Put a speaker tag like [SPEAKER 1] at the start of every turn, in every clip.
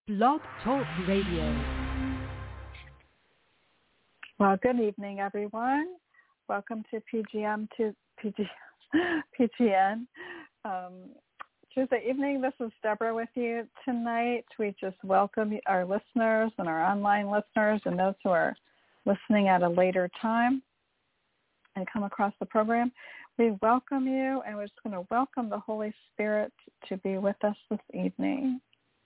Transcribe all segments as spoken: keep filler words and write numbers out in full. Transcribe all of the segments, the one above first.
[SPEAKER 1] Blog Talk Radio.
[SPEAKER 2] Well, good evening, everyone. Welcome to P G M to P G, P G N. Um, Tuesday evening, this is Deborah with you tonight. We just welcome our listeners and our online listeners and those who are listening at a later time and come across the program. We welcome you, and we're just going to welcome the Holy Spirit to be with us this evening.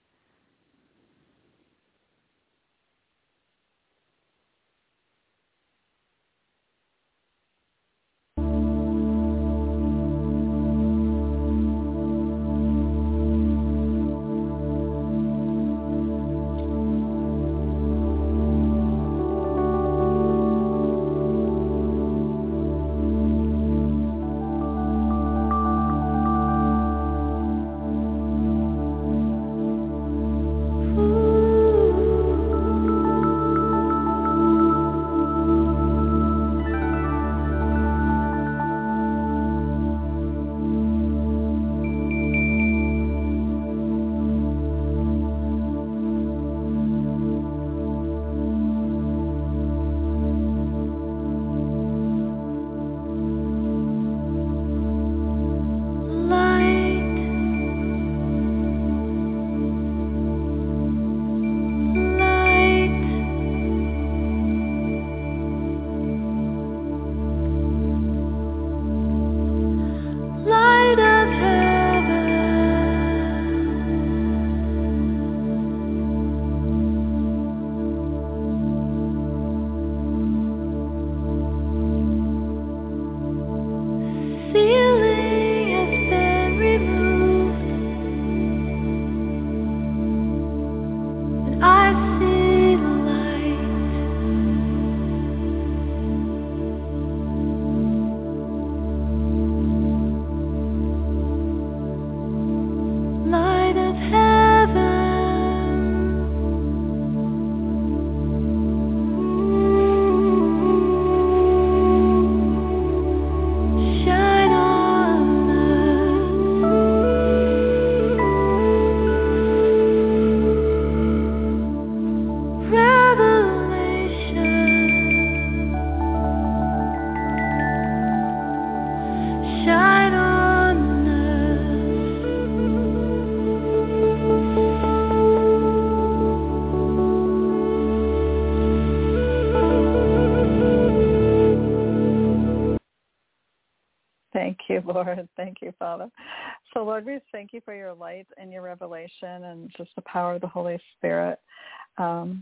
[SPEAKER 2] Thank you, Lord. Thank you, Father. So, Lord, we thank you for your light and your revelation and just the power of the Holy Spirit. Um,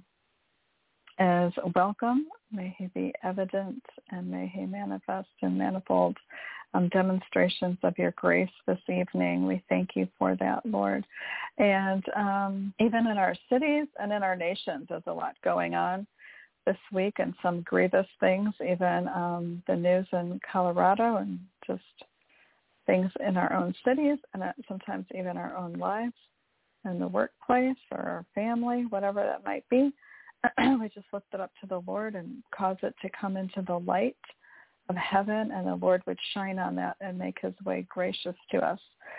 [SPEAKER 2] as welcome, may he be evident and may he manifest in manifold um, demonstrations of your grace this evening. We thank you for that, Lord. And um, even in our cities and in our nations, there's a lot going on this week and some grievous things, even um, the news in Colorado and just things in our own cities and sometimes even our own lives in the workplace or our family, whatever that might be. We just lift it up to the Lord and cause it to come into the light of heaven, and the Lord would shine on that and make his way gracious to us.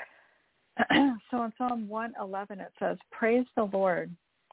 [SPEAKER 2] So in Psalm one eleven, it says, "Praise the Lord.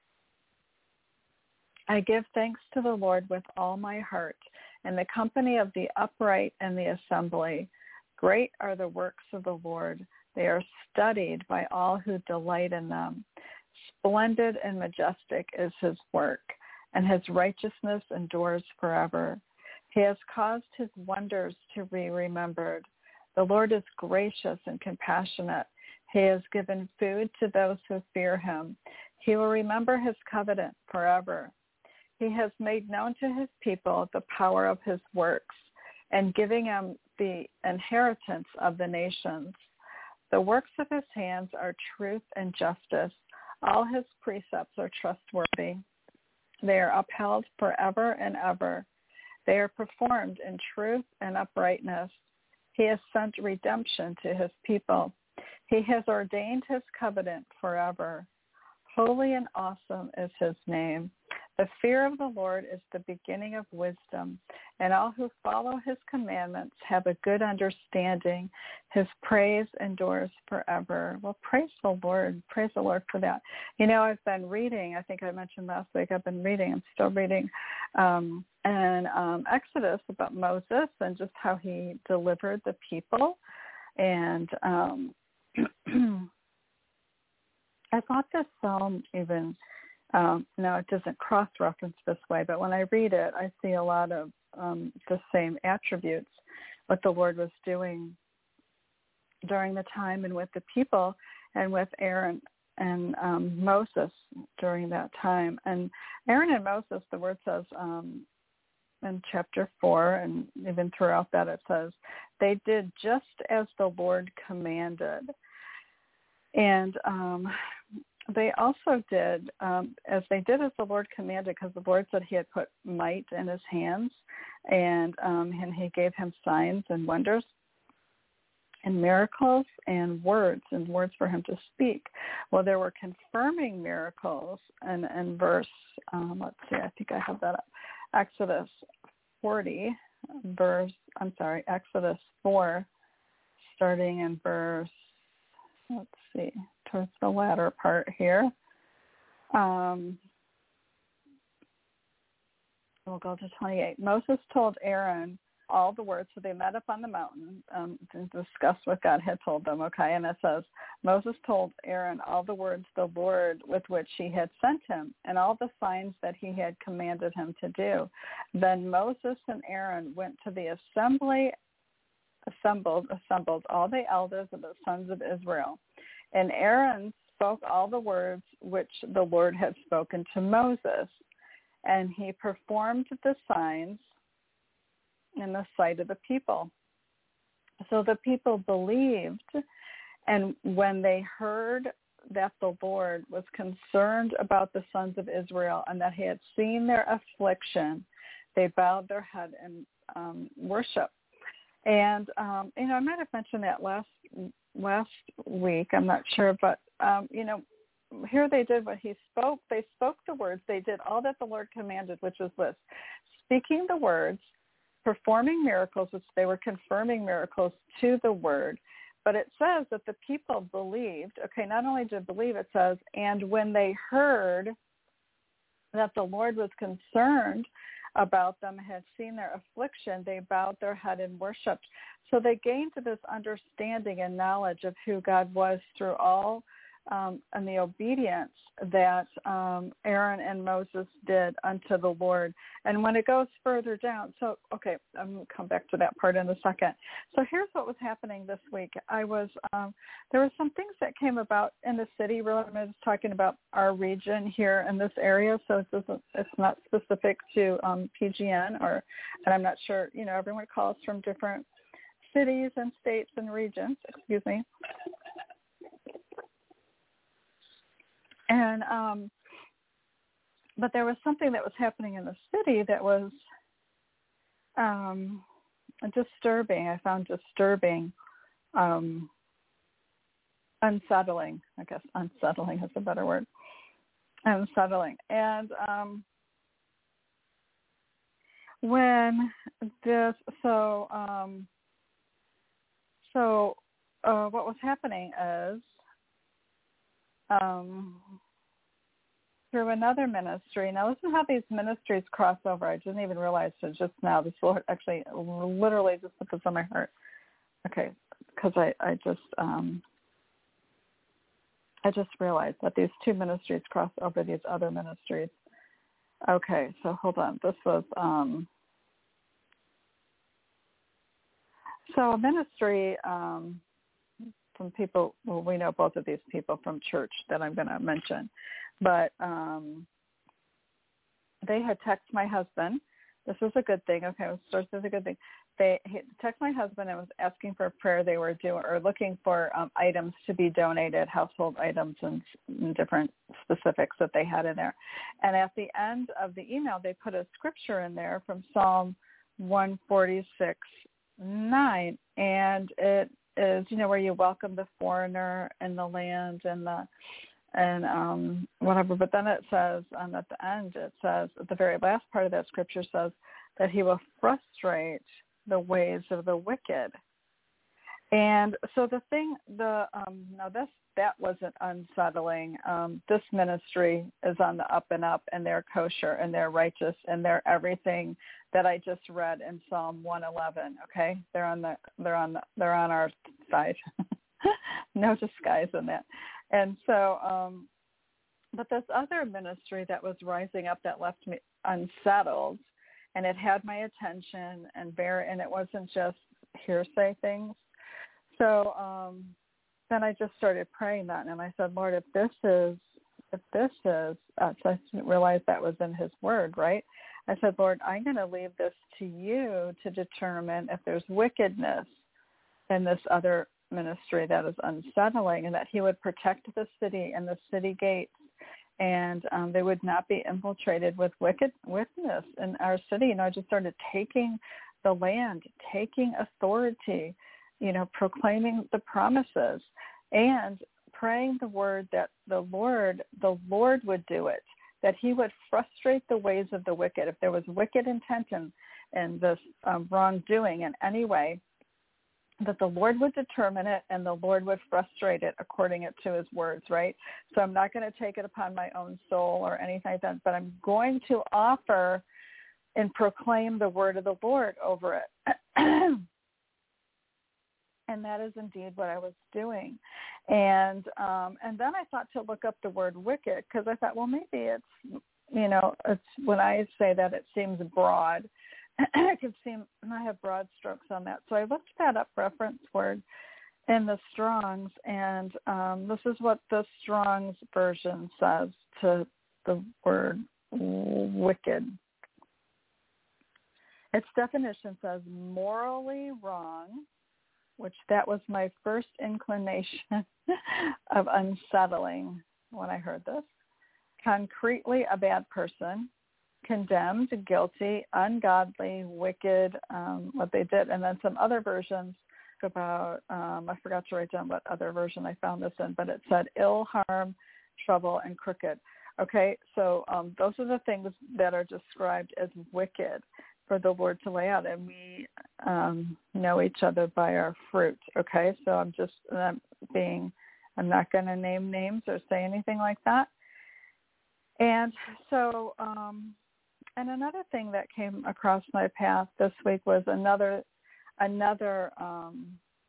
[SPEAKER 2] I give thanks to the Lord with all my heart, in the company of the upright and the assembly. Great are the works of the Lord. They are studied by all who delight in them. Splendid and majestic is his work, and his righteousness endures forever. He has caused his wonders to be remembered. The Lord is gracious and compassionate. He has given food to those who fear him. He will remember his covenant forever. He has made known to his people the power of his works, and giving them the inheritance of the nations. The works of his hands are truth and justice. All his precepts are trustworthy. They are upheld forever and ever. They are performed in truth and uprightness. He has sent redemption to his people. He has ordained his covenant forever. Holy and awesome is his name. The fear of the Lord is the beginning of wisdom, and all who follow his commandments have a good understanding. His praise endures forever. Well, praise the Lord. Praise the Lord for that. You know, I've been reading, I think I mentioned last week, I've been reading, I'm still reading, um, and um, Exodus about Moses and just how he delivered the people. And um, I thought this psalm even, um, no, it doesn't cross-reference this way, but when I read it, I see a lot of um, the same attributes, what the Lord was doing during the time and with the people and with Aaron and um, Moses during that time. And Aaron and Moses, the word says um, in chapter four, and even throughout that it says, they did just as the Lord commanded. And um, they also did um, as they did as the Lord commanded, because the Lord said he had put might in his hands, and um, and he gave him signs and wonders and miracles and words and words for him to speak. Well, there were confirming miracles, and, and verse, um, let's see, I think I have that up, Exodus forty, verse, I'm sorry, Exodus four, starting in verse, let's see, towards the latter part here. Um, we'll go to twenty-eight. Moses told Aaron all the words, so they met up on the mountain um, to discuss what God had told them, okay? And it says, Moses told Aaron all the words the Lord with which he had sent him and all the signs that he had commanded him to do. Then Moses and Aaron went to the assembly, assembled, assembled all the elders of the sons of Israel. And Aaron spoke all the words which the Lord had spoken to Moses, and he performed the signs in the sight of the people. So the people believed, and when they heard that the Lord was concerned about the sons of Israel and that he had seen their affliction, they bowed their head in um, worship. And, um, you know, I might have mentioned that last last week. I'm not sure. But, um, you know, here they did what he spoke. They spoke the words. They did all that the Lord commanded, which was this, speaking the words, performing miracles, which they were confirming miracles to the word. But it says that the people believed. Okay, not only did believe, it says, and when they heard that the Lord was concerned about them, had seen their affliction, they bowed their head and worshipped. So they gained this understanding and knowledge of who God was through all um, and the obedience that um, Aaron and Moses did unto the Lord. And when it goes further down, so, okay, I'm going to come back to that part in a second. So here's what was happening this week. I was, um, there were some things that came about in the city. Really, I'm just talking about our region here in this area, so it doesn't, it's not specific to um, P G N, or, and I'm not sure, you know, everyone calls from different cities and states and regions, excuse me. And, um, but there was something that was happening in the city that was um, disturbing. I found disturbing, um, unsettling. I guess unsettling is a better word. Unsettling. And um, when this, so, um, so uh, what was happening is, Um, through another ministry. Now, listen how these ministries cross over. I didn't even realize it just now. This Lord actually literally just put this on my heart. Okay, because I, I just um, I just realized that these two ministries cross over these other ministries. Okay, so hold on. This was um, so a ministry. Um, From people, well, we know both of these people from church that I'm going to mention, but um, they had texted my husband. This was a good thing. Okay, this is a good thing. They texted my husband and was asking for a prayer. They were doing or looking for um, items to be donated, household items and, and different specifics that they had in there. And at the end of the email, they put a scripture in there from Psalm one forty-six nine, and it is, you know, where you welcome the foreigner in the land and the and um, whatever. But then it says, um, at the end, it says, at the very last part of that scripture says that he will frustrate the ways of the wicked. And so the thing, the um, now this that wasn't unsettling. Um, this ministry is on the up and up, and they're kosher, and they're righteous, and they're everything that I just read in Psalm one eleven. Okay, they're on the they're on the, they're on our side. No disguise in that. And so, um, but this other ministry that was rising up that left me unsettled, and it had my attention, and bear, and it wasn't just hearsay things. So um, then I just started praying that, and I said, Lord, if this is, if this is, uh, so I didn't realize that was in his word, right? I said, Lord, I'm going to leave this to you to determine if there's wickedness in this other ministry that is unsettling, and that he would protect the city and the city gates, and um, they would not be infiltrated with wicked wickedness in our city. You know, I just started taking the land, taking authority, you know, proclaiming the promises, and praying the word that the Lord, the Lord would do it, that he would frustrate the ways of the wicked. If there was wicked intent in, in this um, wrongdoing in any way, that the Lord would determine it, and the Lord would frustrate it according to his words, right? So I'm not going to take it upon my own soul or anything like that, but I'm going to offer and proclaim the word of the Lord over it. And that is indeed what I was doing. And um, and then I thought to look up the word wicked, because I thought, well, maybe it's, you know, it's when I say that it seems broad. It could seem, I have broad strokes on that. So I looked that up, reference word, in the Strong's, and um, this is what the Strong's version says to the word wicked. Its definition says morally wrong, which that was my first inclination of unsettling when I heard this. Concretely a bad person, condemned, guilty, ungodly, wicked, um, what they did. And then some other versions about, um, I forgot to write down what other version I found this in, but it said ill, harm, trouble, and crooked. Okay, so um, those are the things that are described as wicked for the Lord to lay out, and we um, know each other by our fruit. Okay, so I'm just uh, being, I'm not going to name names or say anything like that. And so, um, and another thing that came across my path this week was another, another. Um,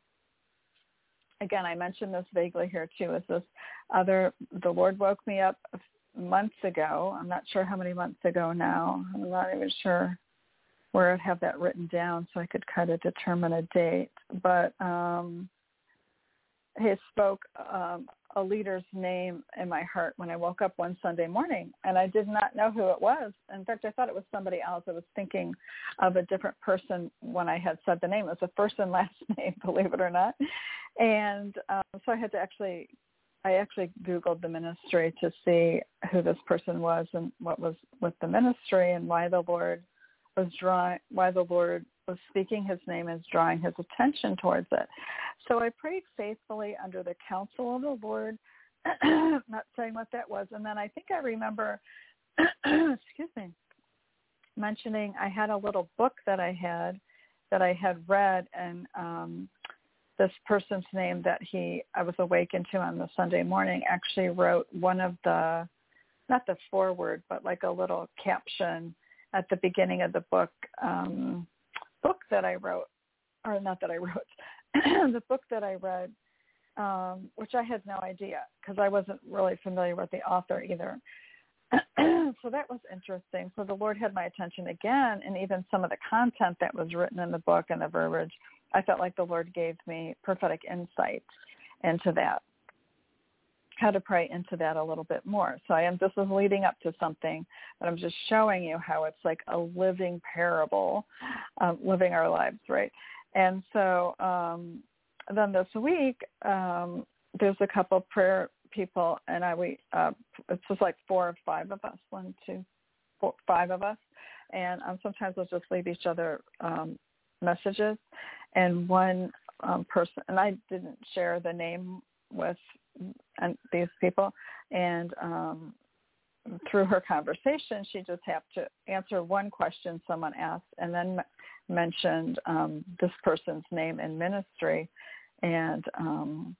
[SPEAKER 2] again, I mentioned this vaguely here too. Is this other? The Lord woke me up months ago. I'm not sure how many months ago now. I'm not even sure where I'd have that written down so I could kind of determine a date. But um, he spoke um, a leader's name in my heart when I woke up one Sunday morning, and I did not know who it was. In fact, I thought it was somebody else. I was thinking of a different person when I had said the name. It was a first and last name, believe it or not. And um, so I had to actually, I actually Googled the ministry to see who this person was and what was with the ministry and why the Lord was drawing, why the Lord was speaking his name and drawing his attention towards it. So I prayed faithfully under the counsel of the Lord, not saying what that was. And then I think I remember, excuse me, mentioning I had a little book that I had, that I had read, and um, this person's name that he, I was awakened to on the Sunday morning, actually wrote one of the, not the foreword, but like a little caption at the beginning of the book, um, book that I wrote, or not that I wrote, the book that I read, um, which I had no idea because I wasn't really familiar with the author either. So that was interesting. So the Lord had my attention again, and even some of the content that was written in the book and the verbiage, I felt like the Lord gave me prophetic insight into that, how to pray into that a little bit more. So I am, this is leading up to something, but I'm just showing you how it's like a living parable, uh, living our lives, right? And so um, then this week, um, there's a couple of prayer people, and I we uh, it's just like four or five of us, one, two, four, five of us, and um, sometimes we'll just leave each other um, messages. And one um, person, and I didn't share the name with and these people, and um, through her conversation, she just had to answer one question someone asked, and then m- mentioned um, this person's name and ministry, and um,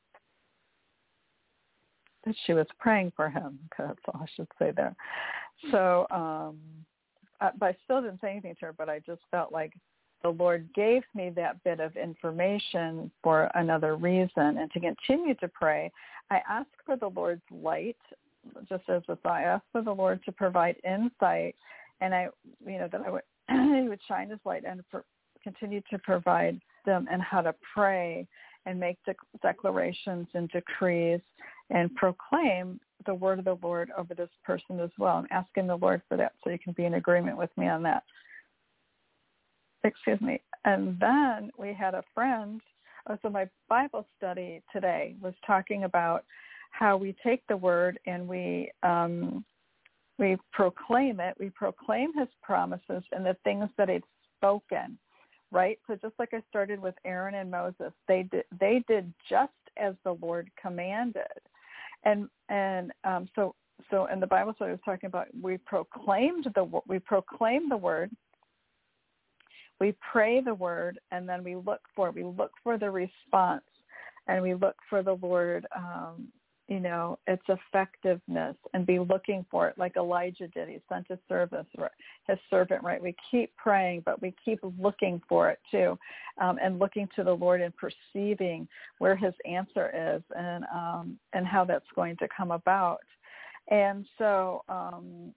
[SPEAKER 2] that she was praying for him. That's all I should say there. So, um, I, but I still didn't say anything to her, but I just felt like the Lord gave me that bit of information for another reason, and to continue to pray, I asked for the Lord's light, just as a thought. I asked for the Lord to provide insight, and I, you know, that I would, he would shine his light and for, continue to provide them and how to pray and make de- declarations and decrees and proclaim the word of the Lord over this person as well. I'm asking the Lord for that, so you can be in agreement with me on that. Excuse me. And then we had a friend, oh, so my Bible study today was talking about how we take the word and we um, we proclaim it. We proclaim his promises and the things that he's spoken, right? So just like I started with Aaron and Moses, they did, they did just as the Lord commanded. And and um, so so in the Bible study I was talking about, we proclaimed the we proclaim the word. We pray the word, and then we look for it. We look for the response, and we look for the Lord, um, you know, its effectiveness, and be looking for it like Elijah did. He sent his service, his servant, right? We keep praying, but we keep looking for it too, um, and looking to the Lord and perceiving where his answer is, and um, and how that's going to come about. And so um,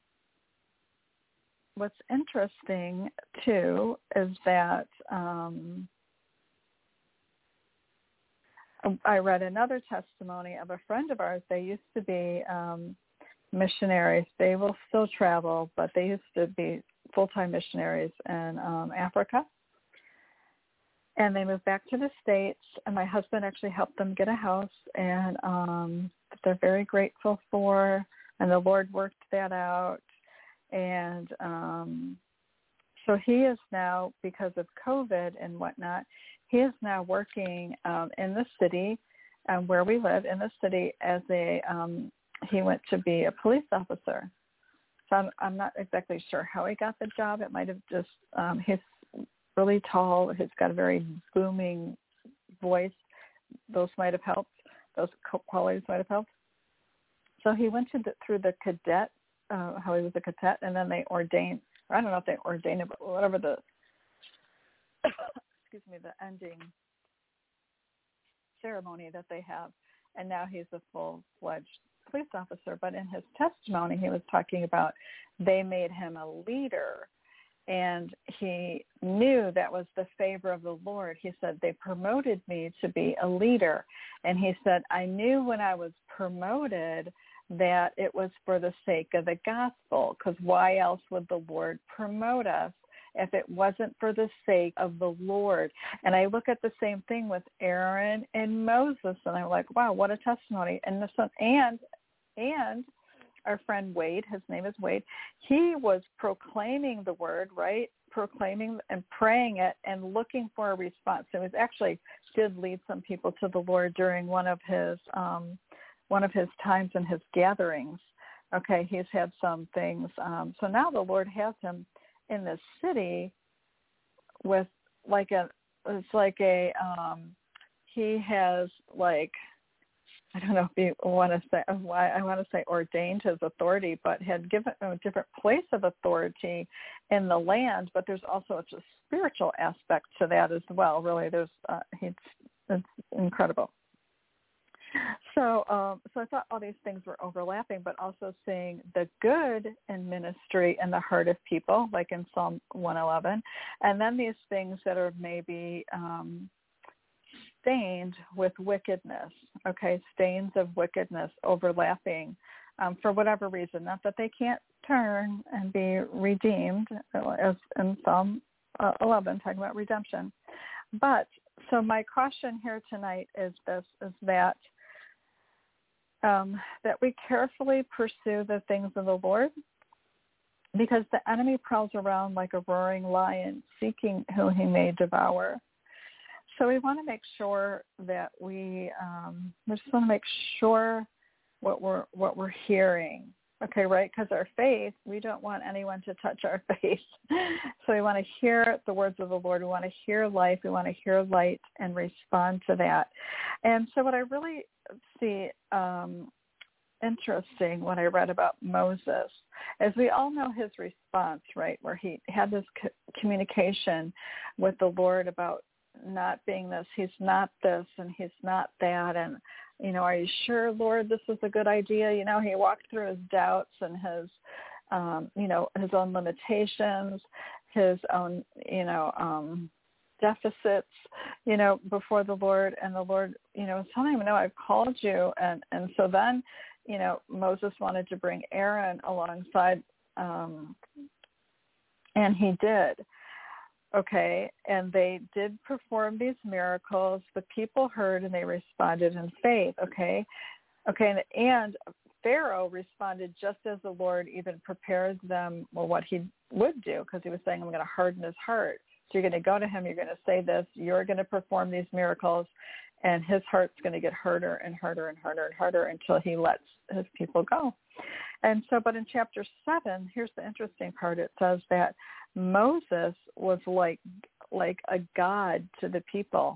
[SPEAKER 2] what's interesting, too, is that um, I read another testimony of a friend of ours. They used to be um, missionaries. They will still travel, but they used to be full-time missionaries in um, Africa. And they moved back to the States, and my husband actually helped them get a house, and um, they're very grateful for, and the Lord worked that out. And um, so he is now, because of COVID and whatnot, he is now working um, in the city um, where we live, in the city, as a, um, he went to be a police officer. So I'm, I'm not exactly sure how he got the job. It might have just, um, he's really tall. He's got a very booming voice. Those might have helped. Those qualities might have helped. So he went to the, through the cadet, uh, how he was a cadet, and then they ordained, or I don't know if they ordained it, but whatever the, excuse me, the ending ceremony that they have. And now he's a full-fledged police officer. But in his testimony, he was talking about they made him a leader, and he knew that was the favor of the Lord. He said, they promoted me to be a leader. And he said, I knew when I was promoted that it was for the sake of the gospel, because why else would the Lord promote us if it wasn't for the sake of the Lord? And I look at the same thing with Aaron and Moses, and I'm like, wow, what a testimony. And this one, and and our friend Wade, his name is Wade, he was proclaiming the word, right? Proclaiming and praying it and looking for a response. It was actually did lead some people to the Lord during one of his um, one of his times in his gatherings. Okay, he's had some things. Um, so now the Lord has him in this city with like a, it's like a, um, he has like, I don't know if you want to say, why I want to say ordained his authority, but had given a different place of authority in the land. But there's also a spiritual aspect to that as well. Really, there's uh, he's it's incredible. So, um, so I thought all these things were overlapping, but also seeing the good in ministry in the heart of people, like in Psalm one eleven, and then these things that are maybe um, stained with wickedness, okay, stains of wickedness overlapping um, for whatever reason, not that they can't turn and be redeemed, as in Psalm uh, eleven, talking about redemption. But so my caution here tonight is this, is that um, that we carefully pursue the things of the Lord, because the enemy prowls around like a roaring lion, seeking who he may devour. So we want to make sure that we um, we just want to make sure what we're what we're hearing. Okay, right? Because our faith, we don't want anyone to touch our faith. So we want to hear the words of the Lord. We want to hear life. We want to hear light and respond to that. And so what I really see um, interesting when I read about Moses, as we all know his response, right, where he had this co- communication with the Lord about not being this, he's not this, and he's not that, and, you know, are you sure, Lord, this is a good idea? You know, he walked through his doubts and his, um, you know, his own limitations, his own, you know, um, deficits, you know, before the Lord, and the Lord, you know, was telling him, no, I've called you, and, and so then, you know, Moses wanted to bring Aaron alongside, um, and he did. Okay, and they did perform these miracles. The people heard and they responded in faith. Okay, okay, and, and Pharaoh responded just as the Lord even prepared them, well, what he would do, because he was saying, I'm going to harden his heart. So you're going to go to him, you're going to say this, you're going to perform these miracles, and his heart's going to get harder and harder and harder and harder until he lets his people go. And so, but in chapter seven, here's the interesting part. It says that Moses was like like a god to the people,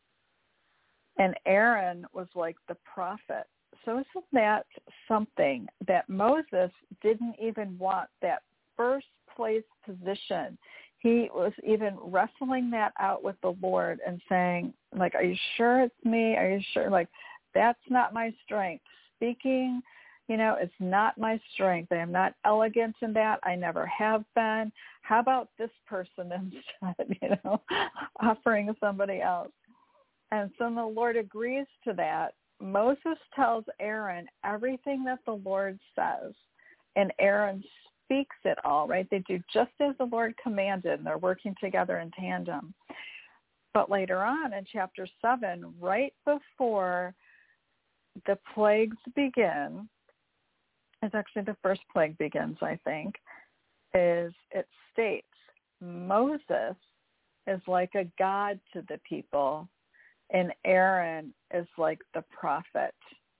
[SPEAKER 2] and Aaron was like the prophet. So isn't that something, that Moses didn't even want that first place position? He was even wrestling that out with the Lord and saying, like, are you sure it's me? Are you sure? Like, that's not my strength. Speaking, you know, it's not my strength. I am not elegant in that. I never have been. How about this person instead, you know, offering somebody else? And so the Lord agrees to that. Moses tells Aaron everything that the Lord says, and Aaron speaks it all, right? They do just as the Lord commanded, and they're working together in tandem. But later on in chapter seven, right before the plagues begin, it's actually the first plague begins, I think, is it states Moses is like a god to the people, and Aaron is like the prophet.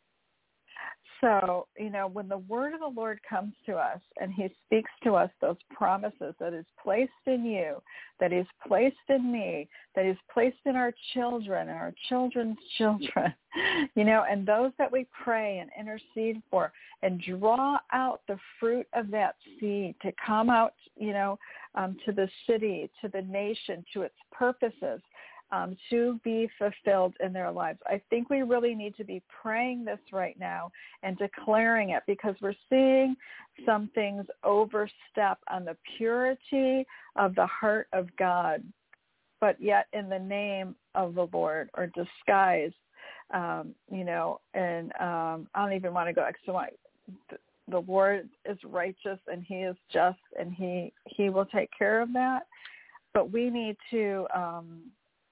[SPEAKER 2] So, you know, when the word of the Lord comes to us and he speaks to us those promises that is placed in you, that is placed in me, that is placed in our children and our children's children, you know, and those that we pray and intercede for, and draw out the fruit of that seed to come out, you know, um, to the city, to the nation, to its purposes, Um, to be fulfilled in their lives. I think we really need to be praying this right now and declaring it, because we're seeing some things overstep on the purity of the heart of God, but yet in the name of the Lord, or disguised, um, you know, and um, I don't even want to go extra wide. The Lord is righteous and he is just, and he, he will take care of that. But we need to, um,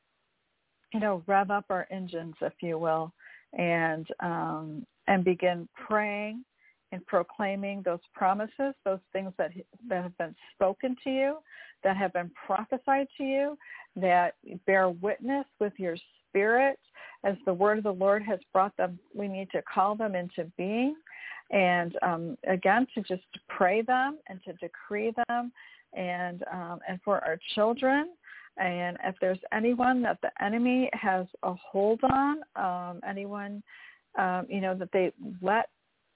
[SPEAKER 2] you know, rev up our engines, if you will, and um, and begin praying and proclaiming those promises, those things that that have been spoken to you, that have been prophesied to you, that bear witness with your spirit as the word of the Lord has brought them. We need to call them into being, and um, again, to just pray them and to decree them, and um, and for our children. And if there's anyone that the enemy has a hold on, um, anyone, um, you know, that they let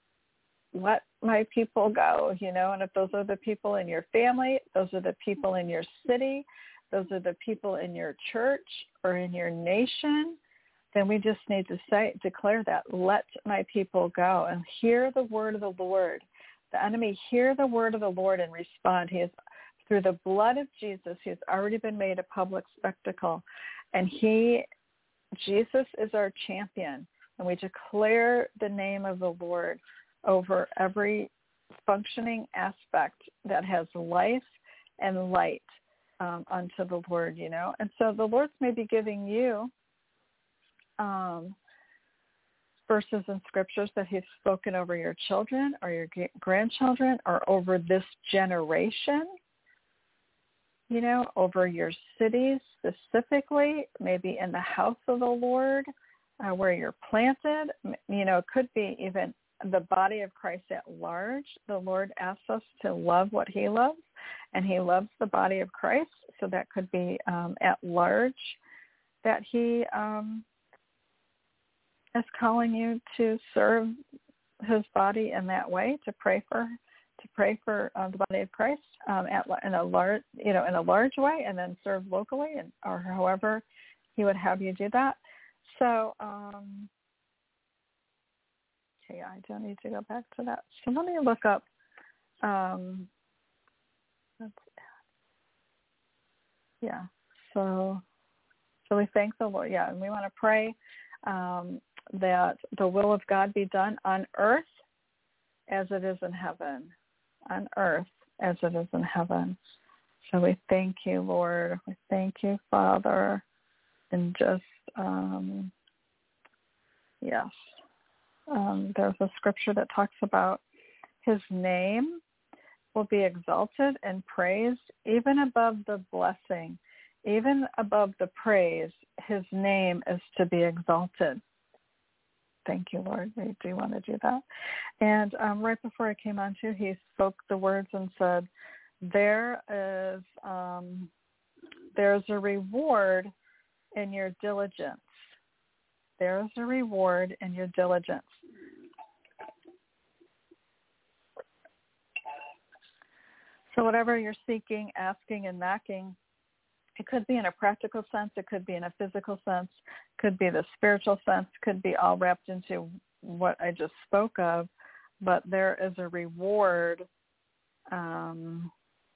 [SPEAKER 2] let my people go, you know, and if those are the people in your family, those are the people in your city, those are the people in your church or in your nation, then we just need to say, declare that, let my people go, and hear the word of the Lord. The enemy, hear the word of the Lord and respond. He is, through the blood of Jesus, he has already been made a public spectacle. And he, Jesus is our champion. And we declare the name of the Lord over every functioning aspect that has life and light um, unto the Lord, you know. And so the Lord's maybe giving you um, verses and scriptures that he's spoken over your children or your grandchildren or over this generation. you know, over your cities specifically, maybe in the house of the Lord, uh, where you're planted. You know, it could be even the body of Christ at large. The Lord asks us to love what he loves, and he loves the body of Christ. So that could be um, at large that he um, is calling you to serve his body in that way, to pray for to pray for uh, the body of Christ um, at in a large, you know, in a large way, and then serve locally, and or however he would have you do that. So, um, okay, I don't need to go back to that. So let me look up. Um, let's, yeah. So, so we thank the Lord. Yeah, and we want to pray um, that the will of God be done on earth as it is in heaven. On earth as it is in heaven. So we thank you, Lord. We thank you, Father. And just, um, yes, um, there's a scripture that talks about his name will be exalted and praised even above the blessing, even above the praise. His name is to be exalted. Thank you, Lord. We do want to do that. And um, right before I came on to, he spoke the words and said, there is, um, there's a reward in your diligence. There is a reward in your diligence. So whatever you're seeking, asking, and knocking, it could be in a practical sense. It could be in a physical sense. Could be the spiritual sense. Could be all wrapped into what I just spoke of. But there is a reward um,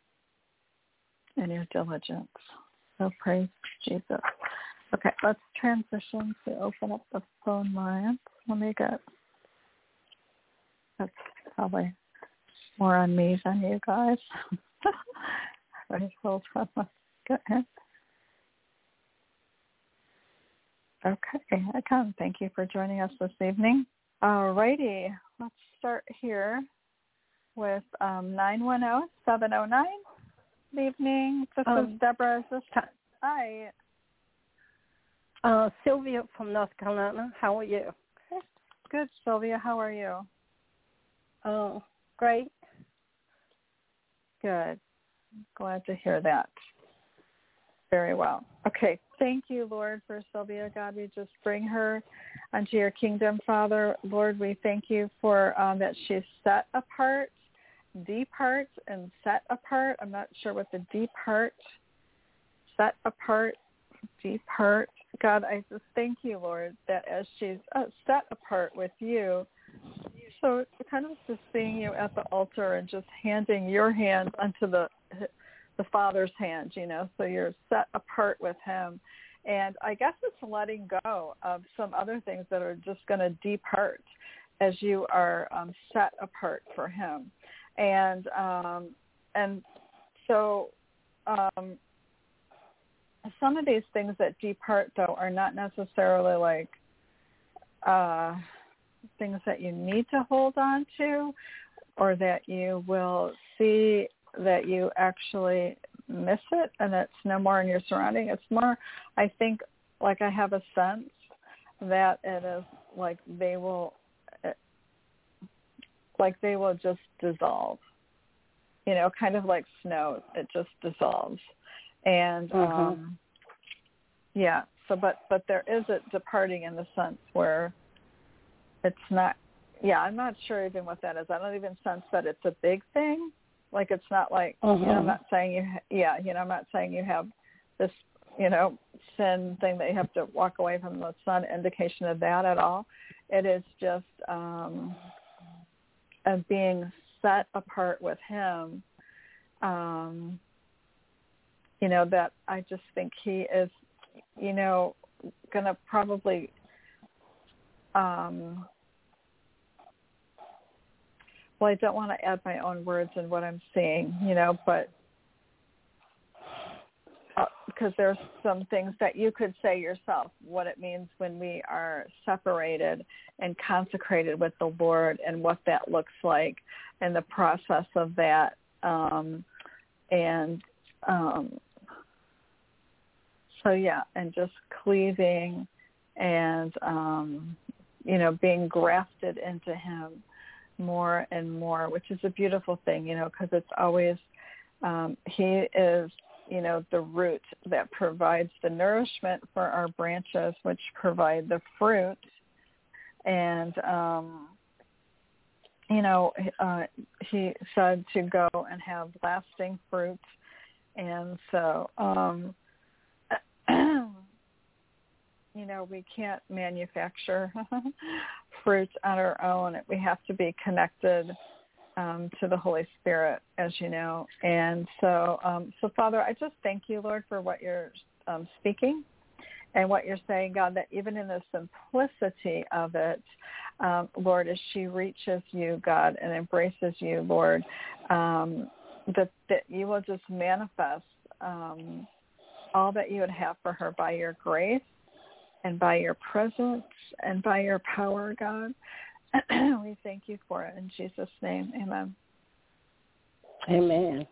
[SPEAKER 2] in your diligence. So praise Jesus. Okay, let's transition to open up the phone lines. Let me get, that's probably more on me than you guys. Right, hold on. Let's get him. Okay, I come. Thank you for joining us this evening. All righty, let's start here with um, nine one zero, seven zero nine. Good evening. This um, is Deborah. Is this time? Hi.
[SPEAKER 3] Uh, Sylvia from North Carolina. How are you?
[SPEAKER 2] Good, Sylvia. How are you?
[SPEAKER 3] Oh, great.
[SPEAKER 2] Good. Glad to hear that. Very well. Okay. Thank you, Lord, for Sylvia. God, we just bring her unto your kingdom, Father. Lord, we thank you for um, that she's set apart, depart, and set apart. I'm not sure what the depart, set apart, depart. God, I just thank you, Lord, that as she's uh, set apart with you, so kind of just seeing you at the altar and just handing your hand unto the the Father's hand, you know, so you're set apart with him. And I guess it's letting go of some other things that are just going to depart as you are um, set apart for him. And um, and so um, some of these things that depart, though, are not necessarily like uh, things that you need to hold on to or that you will see that you actually miss it and it's no more in your surrounding. It's more, I think, like I have a sense that it is like they will, like they will just dissolve, you know, kind of like snow. It just dissolves. And, mm-hmm. um, yeah, so, but, but there is a departing in the sense where it's not, yeah, I'm not sure even what that is. I don't even sense that it's a big thing. Like it's not like, uh-huh. you know, I'm not saying you, ha- yeah, you know, I'm not saying you have this, you know, sin thing that you have to walk away from. It's not an indication of that at all. It is just um, of being set apart with him, um, you know, that I just think he is, you know, going to probably um, well, I don't want to add my own words in what I'm seeing, you know, but uh, because there's some things that you could say yourself, what it means when we are separated and consecrated with the Lord and what that looks like and the process of that. Um, and, um, so yeah, and just cleaving and, um, you know, being grafted into him more and more, which is a beautiful thing, you know, because it's always, um, he is, you know, the root that provides the nourishment for our branches, which provide the fruit. And, um, you know, uh, he said to go and have lasting fruit. And so, um, you know, we can't manufacture fruit on our own. We have to be connected um, to the Holy Spirit, as you know. And so, um, so Father, I just thank you, Lord, for what you're um, speaking and what you're saying, God, that even in the simplicity of it, um, Lord, as she reaches you, God, and embraces you, Lord, um, that, that you will just manifest um, all that you would have for her by your grace and by your presence and by your power, God. We thank you for it in Jesus' name. Amen.
[SPEAKER 3] Amen.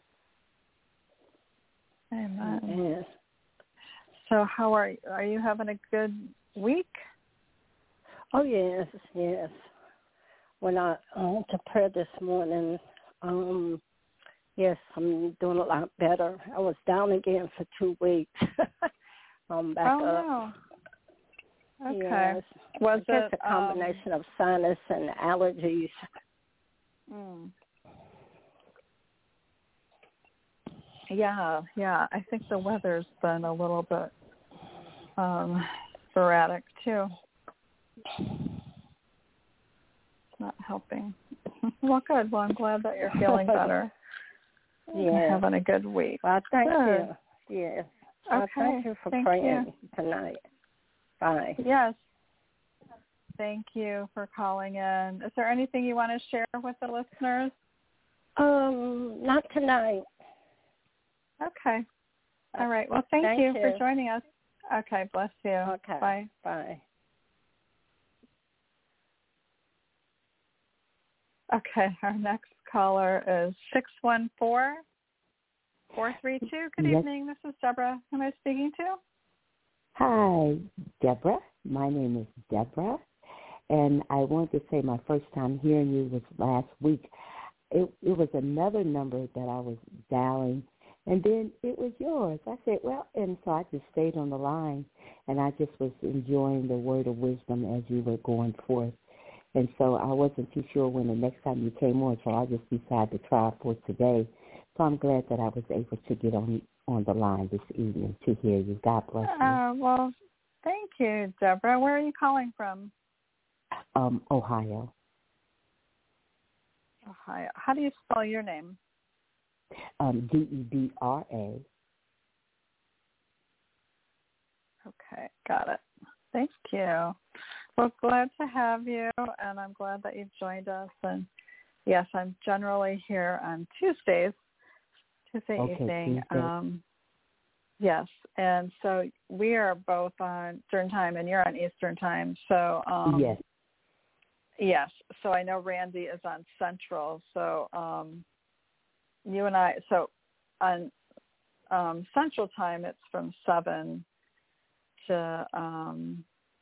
[SPEAKER 2] Amen.
[SPEAKER 3] Amen.
[SPEAKER 2] So how are you? Are you having a good week?
[SPEAKER 3] Oh, yes, yes. When I went to prayer this morning, um, yes, I'm doing a lot better. I was down again for two weeks. I'm back
[SPEAKER 2] oh,
[SPEAKER 3] up.
[SPEAKER 2] Wow. Okay.
[SPEAKER 3] Yes.
[SPEAKER 2] Was
[SPEAKER 3] I guess
[SPEAKER 2] it
[SPEAKER 3] a combination um, of sinus and allergies?
[SPEAKER 2] Mm. Yeah, yeah. I think the weather's been a little bit um, sporadic too. It's not helping. Well, good. Well, I'm glad that you're feeling better.
[SPEAKER 3] Yeah.
[SPEAKER 2] Having a good week.
[SPEAKER 3] Well, thank
[SPEAKER 2] good.
[SPEAKER 3] you. Yes.
[SPEAKER 2] Okay.
[SPEAKER 3] Well, thank you for
[SPEAKER 2] thank
[SPEAKER 3] praying
[SPEAKER 2] you.
[SPEAKER 3] tonight. Bye.
[SPEAKER 2] Yes. Thank you for calling in. Is there anything you want to share with the listeners?
[SPEAKER 3] Um, not tonight.
[SPEAKER 2] Okay. All right. Well, thank,
[SPEAKER 3] thank
[SPEAKER 2] you,
[SPEAKER 3] you
[SPEAKER 2] for joining us. Okay. Bless you.
[SPEAKER 3] Okay.
[SPEAKER 2] Bye.
[SPEAKER 3] Bye.
[SPEAKER 2] Okay. Our next caller is six one four, four three two. Good
[SPEAKER 4] yes.
[SPEAKER 2] evening. This is Deborah. Who am I speaking to?
[SPEAKER 4] Hi, Deborah. My name is Deborah. And I wanted to say my first time hearing you was last week. It, it was another number that I was dialing, and then it was yours. I said, well, and so I just stayed on the line, and I just was enjoying the word of wisdom as you were going forth. And so I wasn't too sure when the next time you came on, so I just decided to try for today. So I'm glad that I was able to get on on the line this evening to hear you. God bless you.
[SPEAKER 2] Uh, well, thank you, Deborah. Where are you calling from?
[SPEAKER 4] Um, Ohio.
[SPEAKER 2] Ohio. How do you spell your name?
[SPEAKER 4] Um, D E B R A.
[SPEAKER 2] Okay, got it. Thank you. Well, glad to have you, and I'm glad that you've joined us. And yes, I'm generally here on Tuesdays, Tuesday
[SPEAKER 4] okay,
[SPEAKER 2] evening.
[SPEAKER 4] Tuesday.
[SPEAKER 2] Um, yes, and so we are both on Eastern time, and you're on Eastern time. So um,
[SPEAKER 4] yes.
[SPEAKER 2] Yes. So I know Randy is on Central. So um, you and I, so on um, Central time, it's from seven to um,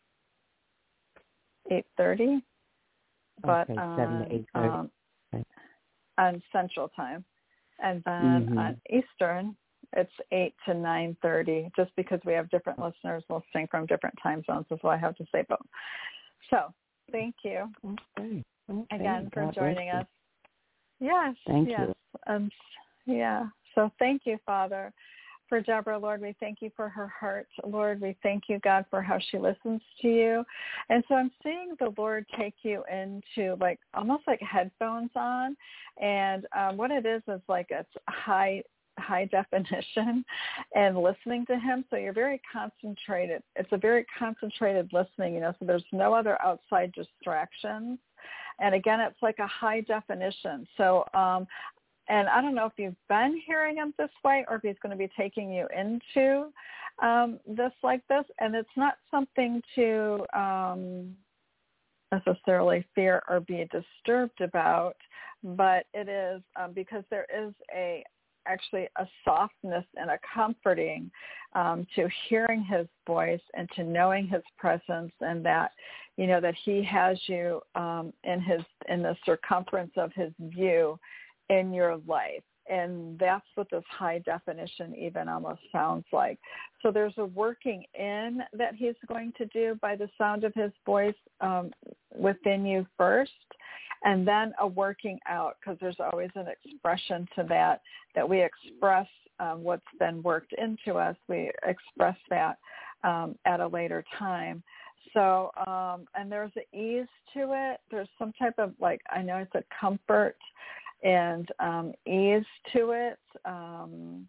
[SPEAKER 2] eight thirty. But
[SPEAKER 4] okay,
[SPEAKER 2] on,
[SPEAKER 4] seven to eight thirty.
[SPEAKER 2] um,
[SPEAKER 4] okay.
[SPEAKER 2] on Central time. And then
[SPEAKER 4] mm-hmm.
[SPEAKER 2] on Eastern, it's eight to nine thirty, just because we have different listeners listening from different time zones is what I have to say both. So thank you
[SPEAKER 4] okay. Okay.
[SPEAKER 2] again for
[SPEAKER 4] God
[SPEAKER 2] joining us. Yes,
[SPEAKER 4] thank
[SPEAKER 2] yes.
[SPEAKER 4] you.
[SPEAKER 2] Um, yeah. So thank you, Father, for Deborah. Lord, we thank you for her heart. Lord, we thank you, God, for how she listens to you. And so I'm seeing the Lord take you into like almost like headphones on. And um, what it is is like it's high high definition and listening to him. So you're very concentrated. It's a very concentrated listening, you know, so there's no other outside distractions. And again, it's like a high definition. So, um, and I don't know if you've been hearing him this way or if he's going to be taking you into um, this like this. And it's not something to um, necessarily fear or be disturbed about, but it is um, because there is a actually a softness and a comforting um, to hearing his voice and to knowing his presence, and that, you know, that he has you um, in his in the circumference of his view in your life. And that's what this high definition even almost sounds like. So there's a working in that he's going to do by the sound of his voice um, within you first, and then a working out, because there's always an expression to that, that we express um, what's been worked into us. We express that um, at a later time. So, um, and there's an ease to it. There's some type of, like, I know it's a comfort and um, ease to it. Um,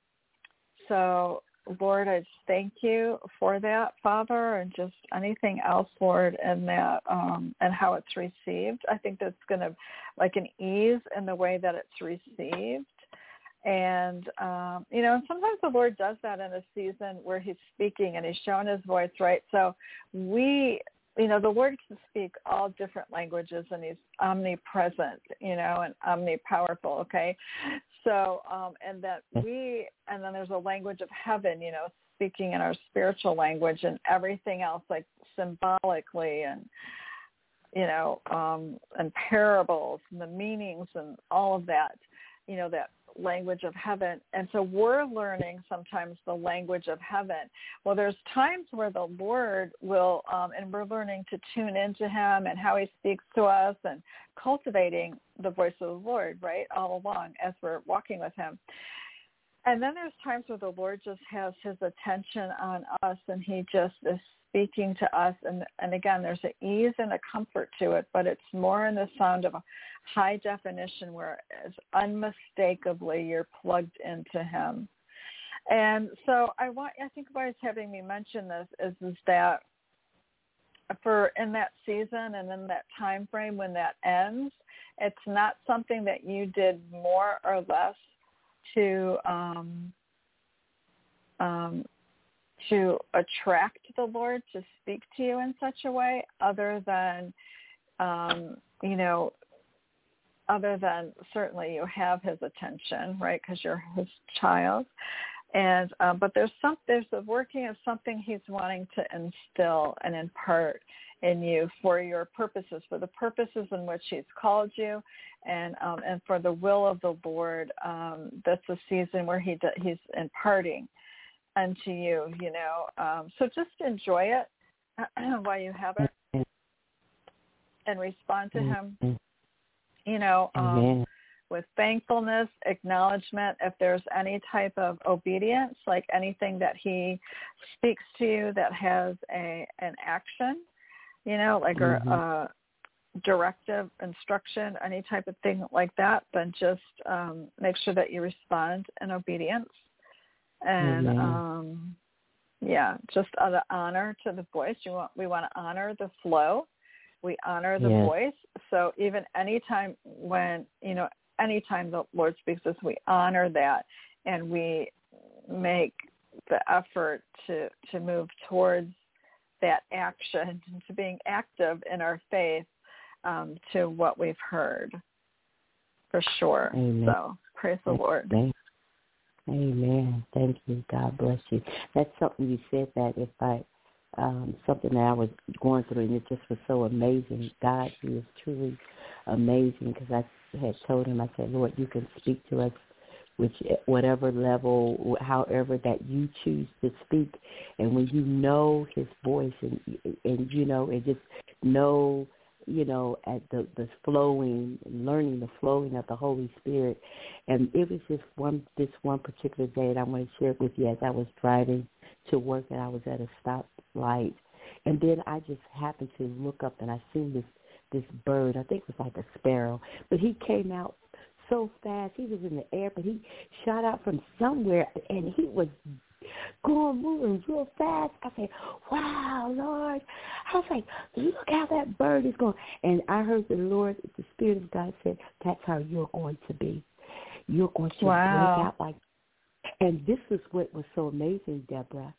[SPEAKER 2] so, Lord, I just thank you for that, Father, and just anything else, Lord, and that um, and how it's received. I think that's going to, like, an ease in the way that it's received. And, um, you know, and sometimes the Lord does that in a season where he's speaking and he's showing his voice, right? So we, you know, the Lord can speak all different languages, and he's omnipresent, you know, and omnipowerful, okay? So, um, and that we, and then there's a language of heaven, you know, speaking in our spiritual language, and everything else, like symbolically and, you know, um, and parables and the meanings and all of that, you know, that language of heaven. And so we're learning sometimes the language of heaven. Well, there's times where the Lord will, um, and we're learning to tune into him and how he speaks to us, and cultivating the voice of the Lord, right, all along as we're walking with him. And then there's times where the Lord just has his attention on us, and he just is speaking to us. And, and again, there's an ease and a comfort to it, but it's more in the sound of a high definition where it's unmistakably you're plugged into him. And so I want, I think why it's having me mention this is, is that for in that season and in that time frame when that ends, it's not something that you did more or less to um, um, to attract the Lord to speak to you in such a way, other than, um, you know, other than certainly you have his attention, right, because you're his child. And um, but there's some there's a working of something he's wanting to instill and impart in you for your purposes, for the purposes in which he's called you, and um, and for the will of the Lord. Um, that's a season where he he's imparting unto you, you know. Um, so just enjoy it while you have it, and respond to him, you know, um, with thankfulness, acknowledgement. If there's any type of obedience, like anything that he speaks to you that has a an action, you know, like mm-hmm. a, a directive, instruction, any type of thing like that, then just um, make sure that you respond in obedience. And, mm-hmm. um, yeah, just out of honor to the voice. You want, we want to honor the flow. We honor the yes. voice. So even anytime when, you know, anytime the Lord speaks to us, we honor that, and we make the effort to, to move towards that action, to being active in our faith, um, to what we've heard, for sure.
[SPEAKER 4] Amen.
[SPEAKER 2] So praise the Lord.
[SPEAKER 4] Amen. Amen. Thank you. God bless you. That's something you said, that if I, um, something that I was going through, and it just was so amazing. God, he is truly amazing, because I had told him, I said, Lord, you can speak to us which whatever level, however that you choose to speak. And when you know his voice, and, and you know, and just know, you know, at the, the flowing, learning the flowing of the Holy Spirit. And it was just one, this one particular day, and I want to share it with you, as I was driving to work, and I was at a stoplight. And then I just happened to look up, and I seen this, this bird, I think it was like a sparrow, but he came out so fast. He was in the air, but he shot out from somewhere, and he was going, moving real fast. I said, wow, Lord. I was like, look how that bird is going. And I heard the Lord, the Spirit of God said, that's how you're going to be. You're going to
[SPEAKER 2] wow.
[SPEAKER 4] break out like. And this is what was so amazing, Deborah.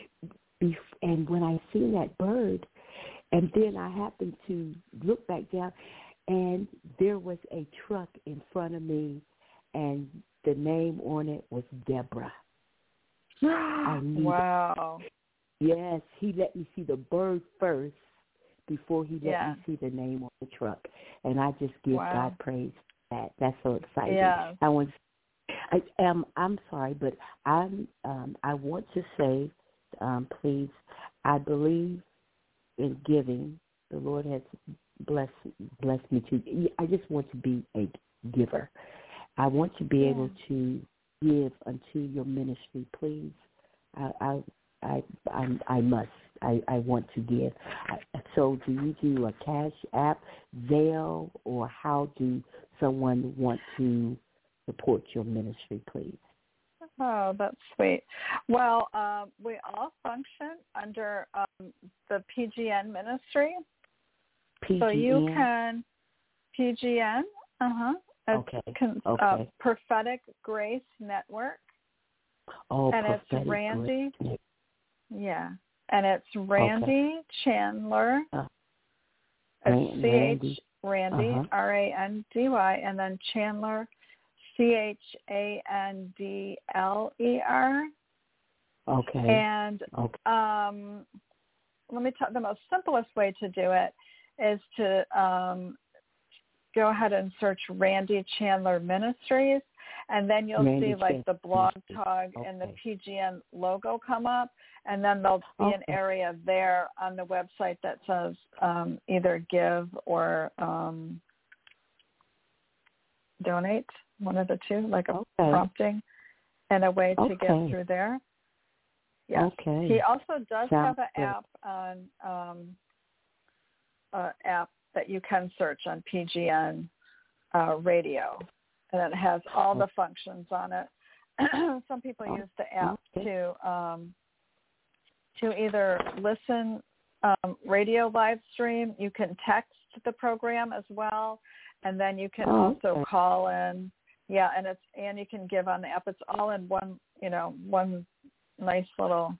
[SPEAKER 4] And when I seen that bird, and then I happened to look back down, and there was a truck in front of me, and the name on it was Deborah. I knew
[SPEAKER 2] wow.
[SPEAKER 4] That. Yes, he let me see the bird first before he let
[SPEAKER 2] yeah.
[SPEAKER 4] me see the name on the truck. And I just give
[SPEAKER 2] wow.
[SPEAKER 4] God praise for that. That's so exciting.
[SPEAKER 2] Yeah.
[SPEAKER 4] I want I am I'm sorry, but I'm um I want to say, um, please, I believe in giving. The Lord has blessed blessed me to I just want to be a giver. I want to be
[SPEAKER 2] yeah.
[SPEAKER 4] able to give unto your ministry, please. I I I I, I must. I, I want to give. I, so do you do a Cash App, Zelle, or how do someone want to support your ministry, please?
[SPEAKER 2] Oh, that's sweet. Well, um, we all function under um, the P G N ministry.
[SPEAKER 4] P G N?
[SPEAKER 2] So you can, P G N, uh-huh.
[SPEAKER 4] Okay.
[SPEAKER 2] Con,
[SPEAKER 4] okay.
[SPEAKER 2] Uh, Prophetic Grace Network.
[SPEAKER 4] Oh,
[SPEAKER 2] and
[SPEAKER 4] Prophetic
[SPEAKER 2] it's Randy.
[SPEAKER 4] Grace.
[SPEAKER 2] Yeah. And it's Randy
[SPEAKER 4] okay.
[SPEAKER 2] Chandler.
[SPEAKER 4] Uh,
[SPEAKER 2] it's C H
[SPEAKER 4] Randy,
[SPEAKER 2] Randy
[SPEAKER 4] uh-huh.
[SPEAKER 2] R A N D Y, and then Chandler, C H A N D L E R.
[SPEAKER 4] Okay.
[SPEAKER 2] And
[SPEAKER 4] okay.
[SPEAKER 2] um, let me tell the most simplest way to do it is to um, go ahead and search Randy Chandler Ministries, and then you'll
[SPEAKER 4] Randy
[SPEAKER 2] see like the Blog Talk
[SPEAKER 4] okay.
[SPEAKER 2] and the P G N logo come up, and then there'll be
[SPEAKER 4] okay.
[SPEAKER 2] an area there on the website that says um, either give or um, donate, one of the two, like a
[SPEAKER 4] okay.
[SPEAKER 2] prompting and a way to
[SPEAKER 4] okay.
[SPEAKER 2] get through there. Yes.
[SPEAKER 4] Okay.
[SPEAKER 2] He also does
[SPEAKER 4] Sounds
[SPEAKER 2] have an
[SPEAKER 4] good.
[SPEAKER 2] app on um, uh, app that you can search on P G N uh, radio, and it has all the functions on it. Some people use the app
[SPEAKER 4] okay.
[SPEAKER 2] to um, to either listen um, radio live stream. You can text the program as well, and then you can
[SPEAKER 4] oh,
[SPEAKER 2] also
[SPEAKER 4] okay.
[SPEAKER 2] call in. Yeah, and it's and you can give on the app. It's all in one, you know, one nice little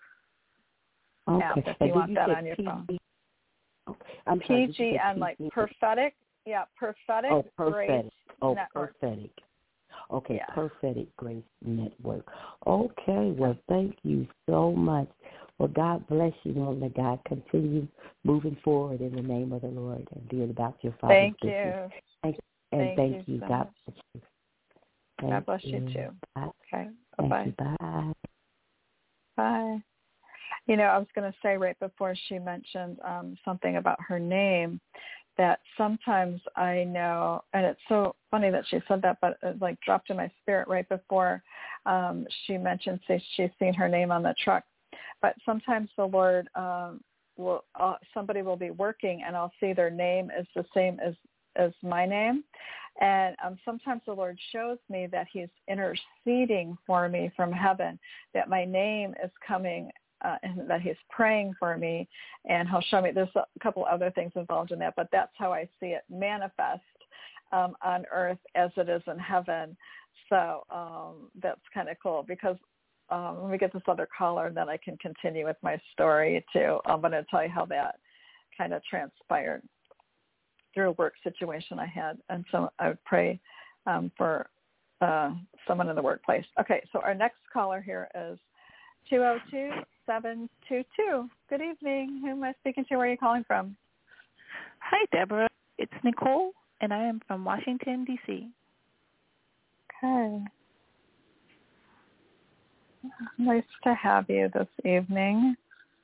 [SPEAKER 4] okay.
[SPEAKER 2] app if
[SPEAKER 4] and
[SPEAKER 2] you want
[SPEAKER 4] you
[SPEAKER 2] that
[SPEAKER 4] said
[SPEAKER 2] on your
[SPEAKER 4] P G
[SPEAKER 2] phone.
[SPEAKER 4] Okay. I'm sorry,
[SPEAKER 2] P G N, like
[SPEAKER 4] P G N?
[SPEAKER 2] prophetic, yeah, prophetic
[SPEAKER 4] oh,
[SPEAKER 2] Grace
[SPEAKER 4] prophetic. Oh,
[SPEAKER 2] Network.
[SPEAKER 4] prophetic. Okay,
[SPEAKER 2] yeah.
[SPEAKER 4] Prophetic Grace Network. Okay, well, thank you so much. Well, God bless you, woman of God. Continue moving forward in the name of the Lord and being about your Father's
[SPEAKER 2] Thank
[SPEAKER 4] business.
[SPEAKER 2] you.
[SPEAKER 4] Thank, and
[SPEAKER 2] thank,
[SPEAKER 4] thank
[SPEAKER 2] you.
[SPEAKER 4] you.
[SPEAKER 2] So
[SPEAKER 4] God
[SPEAKER 2] much.
[SPEAKER 4] bless you. Thank
[SPEAKER 2] God bless
[SPEAKER 4] you.
[SPEAKER 2] you too.
[SPEAKER 4] Bye.
[SPEAKER 2] Okay.
[SPEAKER 4] Thank
[SPEAKER 2] Bye-bye.
[SPEAKER 4] you. Bye.
[SPEAKER 2] Bye. You know, I was going to say right before she mentioned um, something about her name, that sometimes I know, and it's so funny that she said that, but it like dropped in my spirit right before um, she mentioned say she's seen her name on the truck. But sometimes the Lord um, will, uh, somebody will be working, and I'll see their name is the same as as my name, and um, sometimes the Lord shows me that He's interceding for me from heaven, that my name is coming. Uh, and that He's praying for me, and He'll show me. There's a couple other things involved in that, but that's how I see it manifest um, on earth as it is in heaven. So um, that's kind of cool because um, when we get this other caller, then I can continue with my story too. I'm going to tell you how that kind of transpired through a work situation I had, and so I would pray um, for uh, someone in the workplace. Okay, so our next caller here is two oh two, seven two two. Good evening. Who am I speaking to? Where are you calling from?
[SPEAKER 5] Hi, Deborah. It's Nicole, and I am from Washington, D C
[SPEAKER 2] Okay. Nice to have you this evening.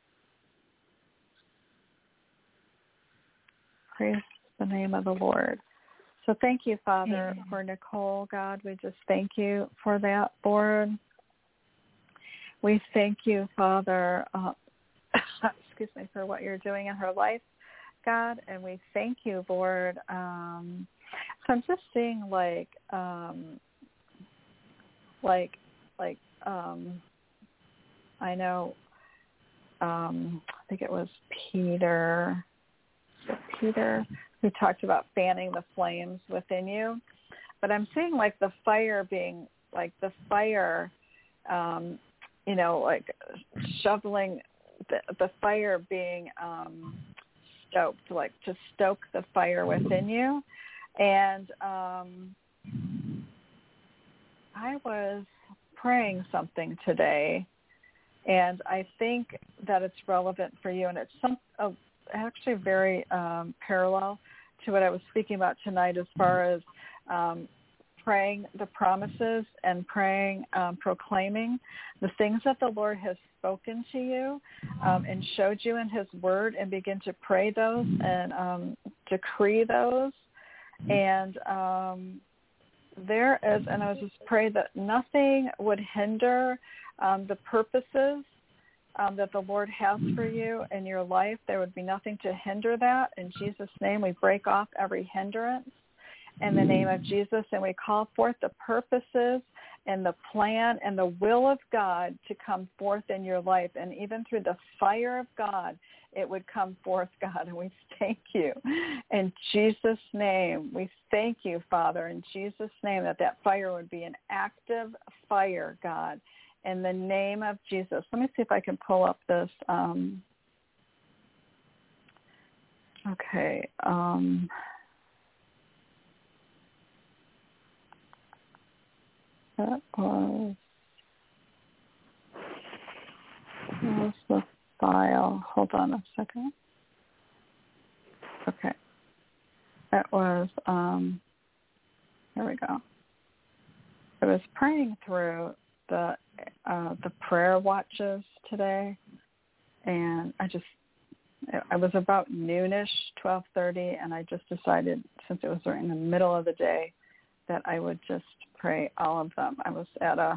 [SPEAKER 2] Praise the name of the Lord. So thank you, Father, Amen. For Nicole. God, we just thank you for that, Lord. We thank you, Father, uh, excuse me, for what you're doing in her life, God, and we thank you, Lord. Um, so I'm just seeing like, um, like, like, um, I know, um, I think it was Peter, was it Peter, who talked about fanning the flames within you, but I'm seeing like the fire being, like the fire, um, you know, like shoveling the, the fire being um, stoked, like to stoke the fire within you. And um, was praying something today, and I think that it's relevant for you, and it's some uh, actually very um, parallel to what I was speaking about tonight as far as um, praying the promises and praying, um, proclaiming the things that the Lord has spoken to you um, and showed you in his word, and begin to pray those and um, decree those. And um, there is, and I was just pray that nothing would hinder um, the purposes um, that the Lord has for you in your life. There would be nothing to hinder that. In Jesus' name, we break off every hindrance in the name of Jesus, and we call forth the purposes and the plan and the will of God to come forth in your life. And even through the fire of God, it would come forth, God. And we thank you in Jesus' name. We thank you, Father, in Jesus' name, that that fire would be an active fire, God, in the name of Jesus. Let me see if I can pull up this. Um, okay. Um, that was, that was the file. Hold on a second. Okay. That was, um, here we go. I was praying through the uh, the prayer watches today, and I just, I was about noonish, twelve thirty, and I just decided, since it was during the middle of the day, that I would just pray all of them. I was at a,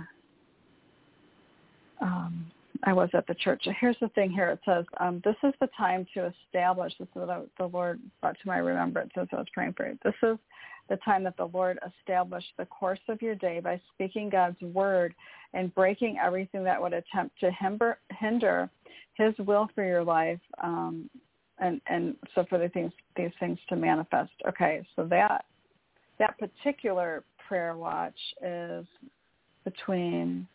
[SPEAKER 2] um, I was at the church. Here's the thing here. It says, um, this is the time to establish, this is what the Lord brought to my remembrance as I was praying for you. This is the time that the Lord established the course of your day by speaking God's word and breaking everything that would attempt to hinder, hinder his will for your life, um, and, and so for the things, these things to manifest. Okay, so that that particular prayer watch is between,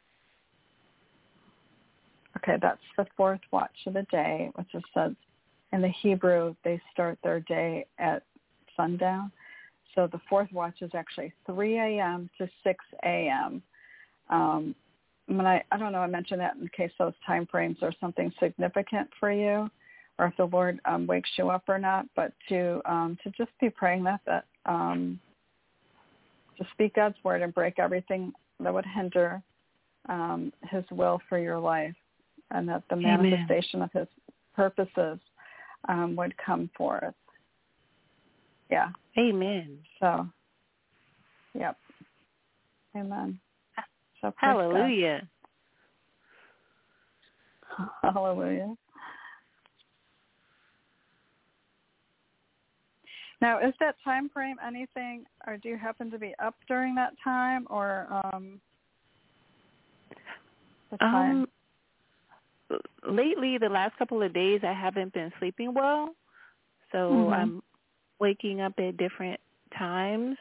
[SPEAKER 2] okay, that's the fourth watch of the day, which is says in the Hebrew, they start their day at sundown. So the fourth watch is actually three a.m. to six a.m. Um, when I, I don't know, I mentioned that in case those time frames are something significant for you, or if the Lord um, wakes you up or not, but to um, to just be praying that, that um, to speak God's word and break everything that would hinder um, his will for your life, and that the
[SPEAKER 5] Amen.
[SPEAKER 2] manifestation of his purposes um, would come forth. Yeah.
[SPEAKER 5] Amen.
[SPEAKER 2] So, yep. Amen. So
[SPEAKER 5] Hallelujah.
[SPEAKER 2] God. Hallelujah. Now, is that time frame anything, or do you happen to be up during that time, or um, the time?
[SPEAKER 5] Um, lately, the last couple of days, I haven't been sleeping well, so
[SPEAKER 2] Mm-hmm.
[SPEAKER 5] I'm waking up at different times.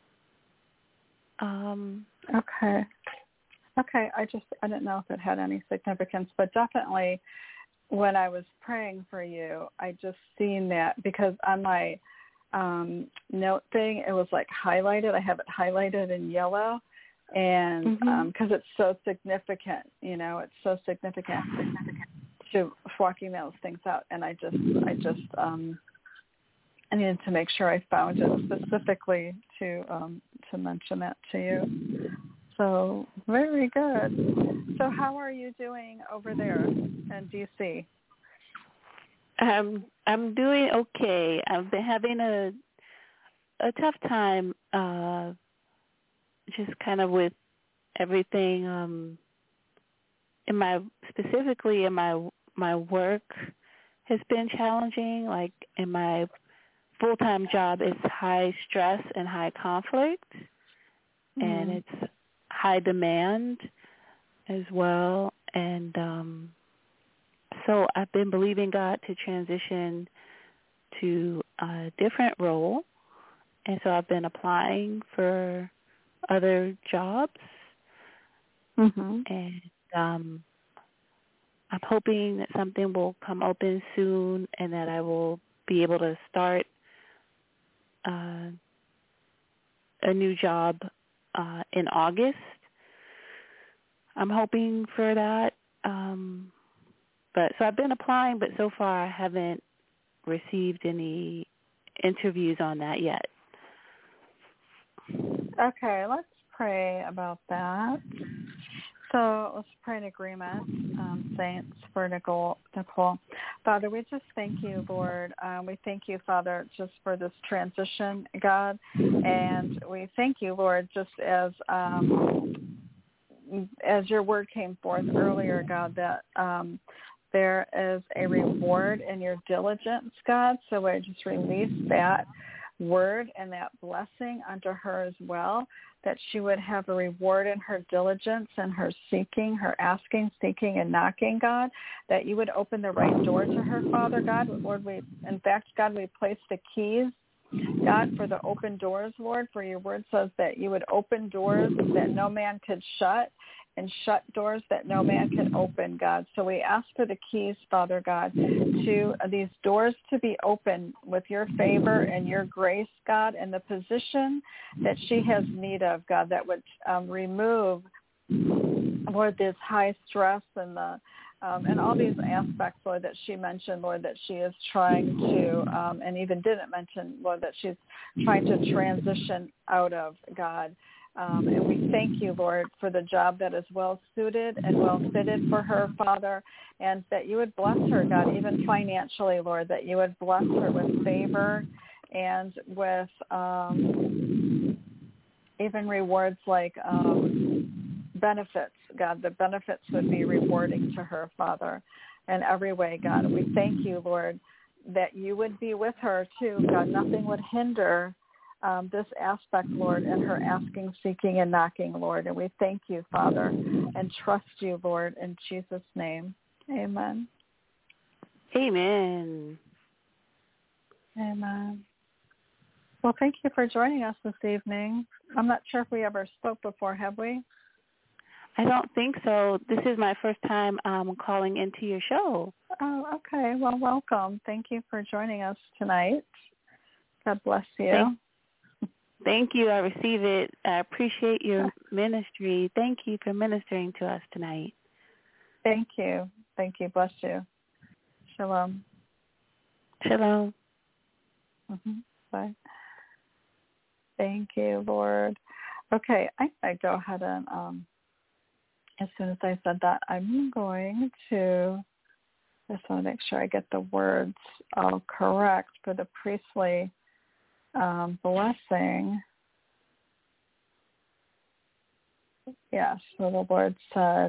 [SPEAKER 5] Um,
[SPEAKER 2] okay. Okay, I just, I didn't know if it had any significance, but definitely when I was praying for you, I just seen that, because on my um, note thing, it was like highlighted. I have it highlighted in yellow, and
[SPEAKER 5] mm-hmm.
[SPEAKER 2] um, because it's so significant, you know, it's so significant to walking those things out. And I just, I just, um, I needed to make sure I found it specifically to um, to mention that to you. So very good. So how are you doing over there in D C?
[SPEAKER 5] Um, I'm doing okay. I've been having a a tough time, uh, just kind of with everything um, in my specifically in my my work has been challenging. Like in my full-time job, it's high stress and high conflict, mm. and it's high demand as well. And um, so I've been believing God to transition to a different role. And so I've been applying for other jobs.
[SPEAKER 2] Mm-hmm.
[SPEAKER 5] And um, I'm hoping that something will come open soon and that I will be able to start uh, a new job uh, in August. I'm hoping for that. Um, but so I've been applying, but so far I haven't received any interviews on that yet.
[SPEAKER 2] Okay, let's pray about that. So let's pray in agreement, um, saints, for Nicole. Nicole. Father, we just thank you, Lord. Um, we thank you, Father, just for this transition, God. And we thank you, Lord, just as um, as your word came forth earlier, God, that um, there is a reward in your diligence, God. So I just release that word and that blessing unto her as well, that she would have a reward in her diligence and her seeking, her asking, seeking, and knocking, God, that you would open the right door to her, Father God. Lord, we, in fact, God, we place the keys, God, for the open doors, Lord, for your word says that you would open doors that no man could shut and shut doors that no man can open, God. So we ask for the keys, Father God, to these doors to be open with your favor and your grace, God, and the position that she has need of, God, that would um, remove, Lord, this high stress and the Um, and all these aspects, Lord, that she mentioned, Lord, that she is trying to, um, and even didn't mention, Lord, that she's trying to transition out of, God. Um, and we thank you, Lord, for the job that is well-suited and well-fitted for her, Father, and that you would bless her, God, even financially, Lord, that you would bless her with favor and with um, even rewards like um, benefits, God. The benefits would be rewarding to her, Father, in every way, God. We thank you, Lord, that you would be with her, too, God. Nothing would hinder Um, this aspect, Lord, and her asking, seeking, and knocking, Lord. And we thank you, Father, and trust you, Lord, in Jesus' name. Amen.
[SPEAKER 5] Amen.
[SPEAKER 2] Amen. Well, thank you for joining us this evening. I'm not sure if we ever spoke before, have we?
[SPEAKER 5] I don't think so. This is my first time um, calling into your show.
[SPEAKER 2] Oh, okay. Well, welcome. Thank you for joining us tonight. God bless you.
[SPEAKER 5] Thank- Thank you. I receive it. I appreciate your ministry. Thank you for ministering to us tonight.
[SPEAKER 2] Thank you. Thank you. Bless you. Shalom.
[SPEAKER 5] Shalom.
[SPEAKER 2] Mm-hmm. Bye. Thank you, Lord. Okay, I, I go ahead and um, as soon as I said that, I'm going to I just want to make sure I get the words all correct for the priestly Um, blessing. Yes, so the Lord said,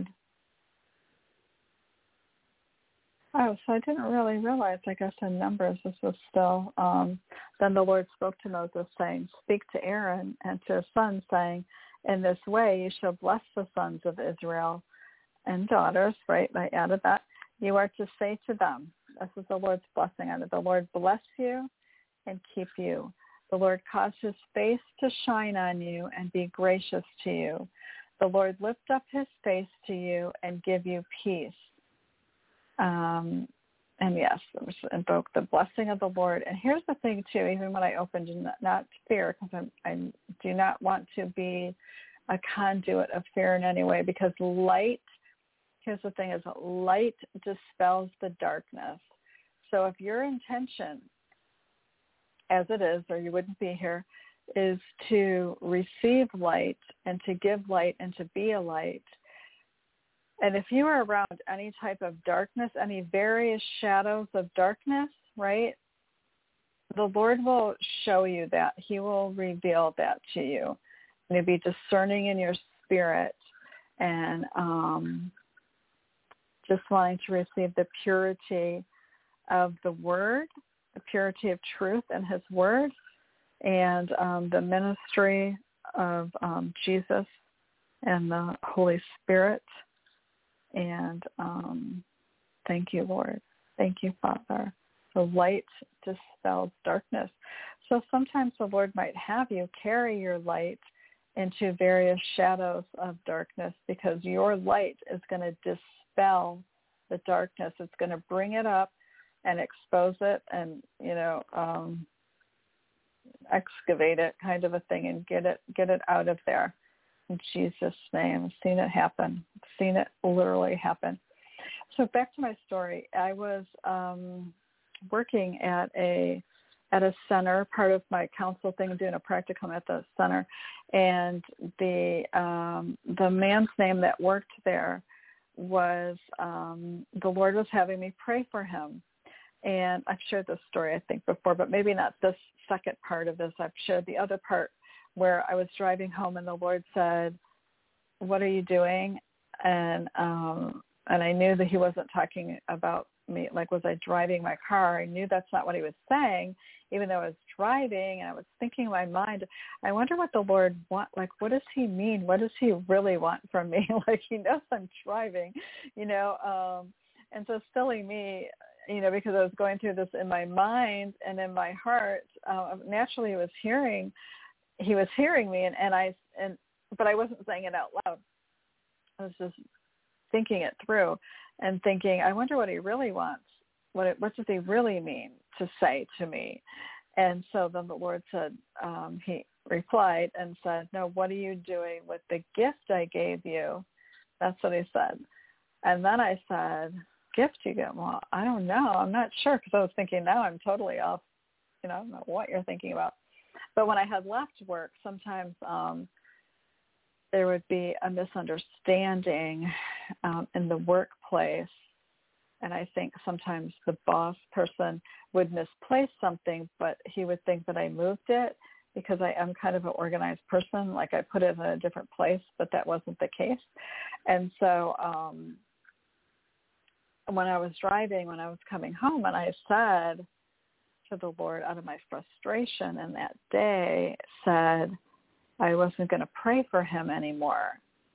[SPEAKER 2] oh, so I didn't really realize, I guess in Numbers this was still, um, then the Lord spoke to Moses saying, speak to Aaron and to his sons saying, in this way you shall bless the sons of Israel and daughters, right? I added that. You are to say to them, this is the Lord's blessing on it, the Lord bless you and keep you. The Lord cause his face to shine on you and be gracious to you. The Lord lift up his face to you and give you peace. Um, and yes, invoke the blessing of the Lord. And here's the thing, too, even when I opened, not, not fear, because I do not want to be a conduit of fear in any way, because light, here's the thing, is light dispels the darkness. So if your intention, as it is, or you wouldn't be here, is to receive light and to give light and to be a light. And if you are around any type of darkness, any various shadows of darkness, right, the Lord will show you that. He will reveal that to you. And you'll be discerning in your spirit and um, just wanting to receive the purity of the word, the purity of truth and his word, and um, the ministry of um, Jesus and the Holy Spirit. And um, thank you, Lord. Thank you, Father. The light dispels darkness. So sometimes the Lord might have you carry your light into various shadows of darkness, because your light is going to dispel the darkness. It's going to bring it up and expose it and, you know, um, excavate it, kind of a thing, and get it get it out of there. In Jesus' name. I've seen it happen. I've seen it literally happen. So back to my story. I was um, working at a at a center, part of my council thing, doing a practicum at the center, and the um, the man's name that worked there was um, the Lord was having me pray for him. And I've shared this story, I think, before, but maybe not this second part of this. I've shared the other part where I was driving home and the Lord said, "What are you doing?" And um, and I knew that he wasn't talking about me, like, was I driving my car? I knew that's not what he was saying, even though I was driving and I was thinking in my mind, I wonder what the Lord want, like, what does he mean? What does he really want from me? Like, he knows I'm driving, you know? Um, and so silly me, you know, because I was going through this in my mind and in my heart, uh, naturally he was hearing, he was hearing me and, and I, and, but I wasn't saying it out loud. I was just thinking it through and thinking, I wonder what he really wants. What it, what does he really mean to say to me? And so then the Lord said, um, he replied and said, "No, what are you doing with the gift I gave you?" That's what he said. And then I said, "Gift you get?" Well, I don't know. I'm not sure, because I was thinking, now I'm totally off. You know, I don't know what you're thinking about. But when I had left work, sometimes um, there would be a misunderstanding um, in the workplace. And I think sometimes the boss person would misplace something, but he would think that I moved it because I am kind of an organized person. Like, I put it in a different place, but that wasn't the case. And so um, when I was driving, when I was coming home, and I said to the Lord, out of my frustration in that day, said I wasn't going to pray for him anymore.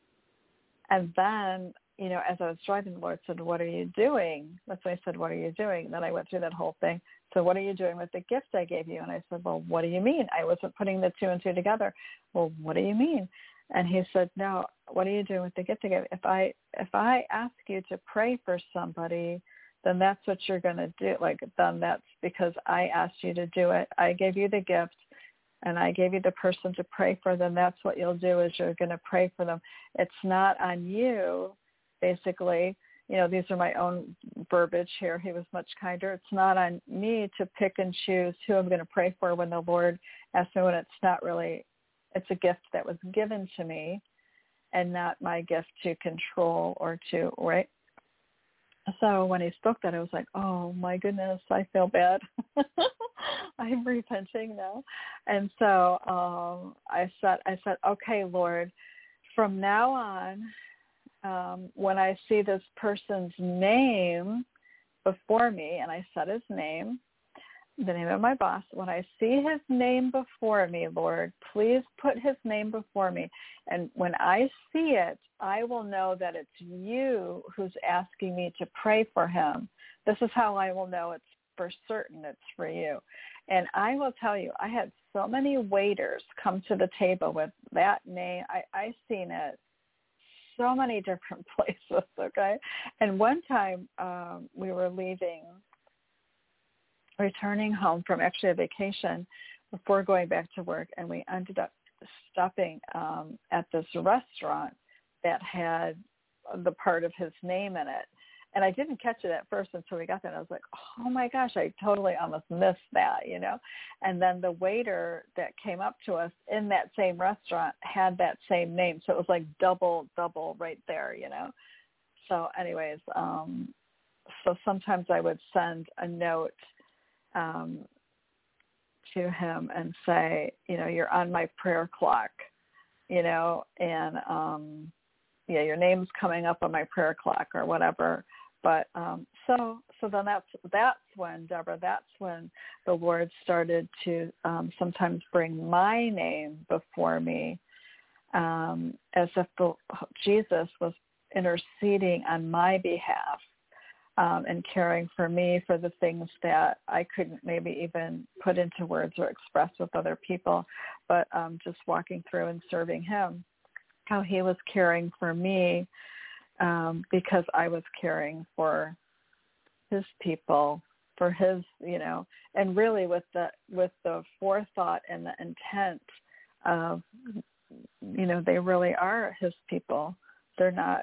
[SPEAKER 2] And then, you know, as I was driving, the Lord said, "What are you doing?" That's when I said, "What are you doing?" Then I went through that whole thing. So what are you doing with the gift I gave you? And I said, "Well, what do you mean?" I wasn't putting the two and two together. "Well, what do you mean?" And he said, "No, what are you doing with the gift I gave you? If I, if I ask you to pray for somebody, then that's what you're going to do. Like, then that's because I asked you to do it. I gave you the gift. And I gave you the person to pray for them. That's what you'll do, is you're going to pray for them. It's not on you, basically. You know, these are my own verbiage here. He was much kinder. It's not on me to pick and choose who I'm going to pray for when the Lord asks me, when it's not really, it's a gift that was given to me and not my gift to control or to, right? So when he spoke that, I was like, oh, my goodness, I feel bad. I'm repenting now. And so um, I said, I said, okay, Lord, from now on, um, when I see this person's name before me, and I said his name, the name of my boss, when I see his name before me, Lord, please put his name before me. And when I see it, I will know that it's you who's asking me to pray for him. This is how I will know it's for certain it's for you. And I will tell you, I had so many waiters come to the table with that name. I, I seen it so many different places, okay? And one time um, we were leaving, returning home from actually a vacation before going back to work, and we ended up stopping um, at this restaurant that had the part of his name in it. And I didn't catch it at first until we got there. And I was like, oh, my gosh, I totally almost missed that, you know. And then the waiter that came up to us in that same restaurant had that same name. So it was like double, double right there, you know. So anyways, um, so sometimes I would send a note um, to him and say, you know, you're on my prayer clock, you know, and, um, yeah, your name's coming up on my prayer clock or whatever. But um, so so then that's that's when, Deborah, that's when the Lord started to um, sometimes bring my name before me, um, as if the, Jesus was interceding on my behalf um, and caring for me for the things that I couldn't maybe even put into words or express with other people, but um, just walking through and serving him, how he was caring for me. Um, because I was caring for his people, for his, you know, and really with the with the forethought and the intent of, you know, they really are his people. They're not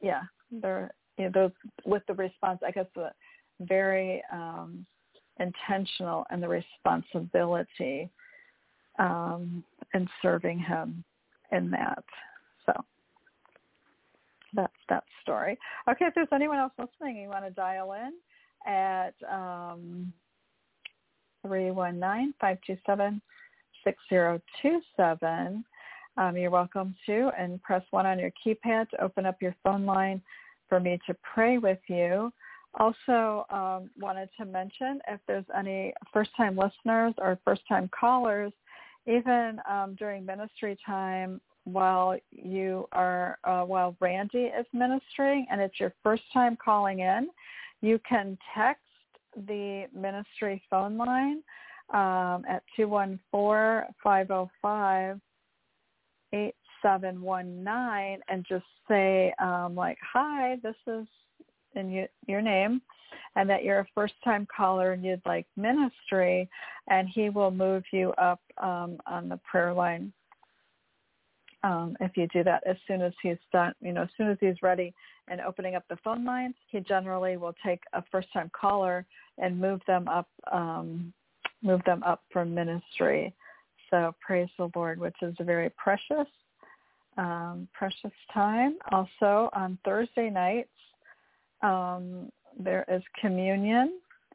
[SPEAKER 2] yeah, they're you know, those with the response. I guess the very um, intentional and the responsibility um, in serving Him in that. So that's that story. Okay, if there's anyone else listening, you want to dial in at um, three one nine, five two seven, six zero two seven. Um, you're welcome to, and press one on your keypad to open up your phone line for me to pray with you. Also um, wanted to mention if there's any first-time listeners or first-time callers, even um, during ministry time while you are, uh, while Randy is ministering and it's your first time calling in, you can text the ministry phone line um, at two one four, five oh five, eight seven one nine and just say um, like, hi, this is in you, your name, and that you're a first-time caller and you'd like ministry, and he will move you up um, on the prayer line. Um, if you do that, as soon as he's done, you know, as soon as he's ready and opening up the phone lines, he generally will take a first-time caller and move them up, um, move them up from ministry. So praise the Lord, which is a very precious, um, precious time. Also on Thursday nights, um, there is communion,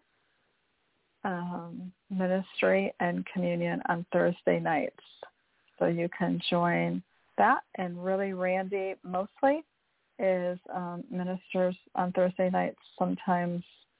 [SPEAKER 2] um, ministry and communion on Thursday nights. So you can join that. And really Randy mostly is um, ministers on Thursday nights, sometimes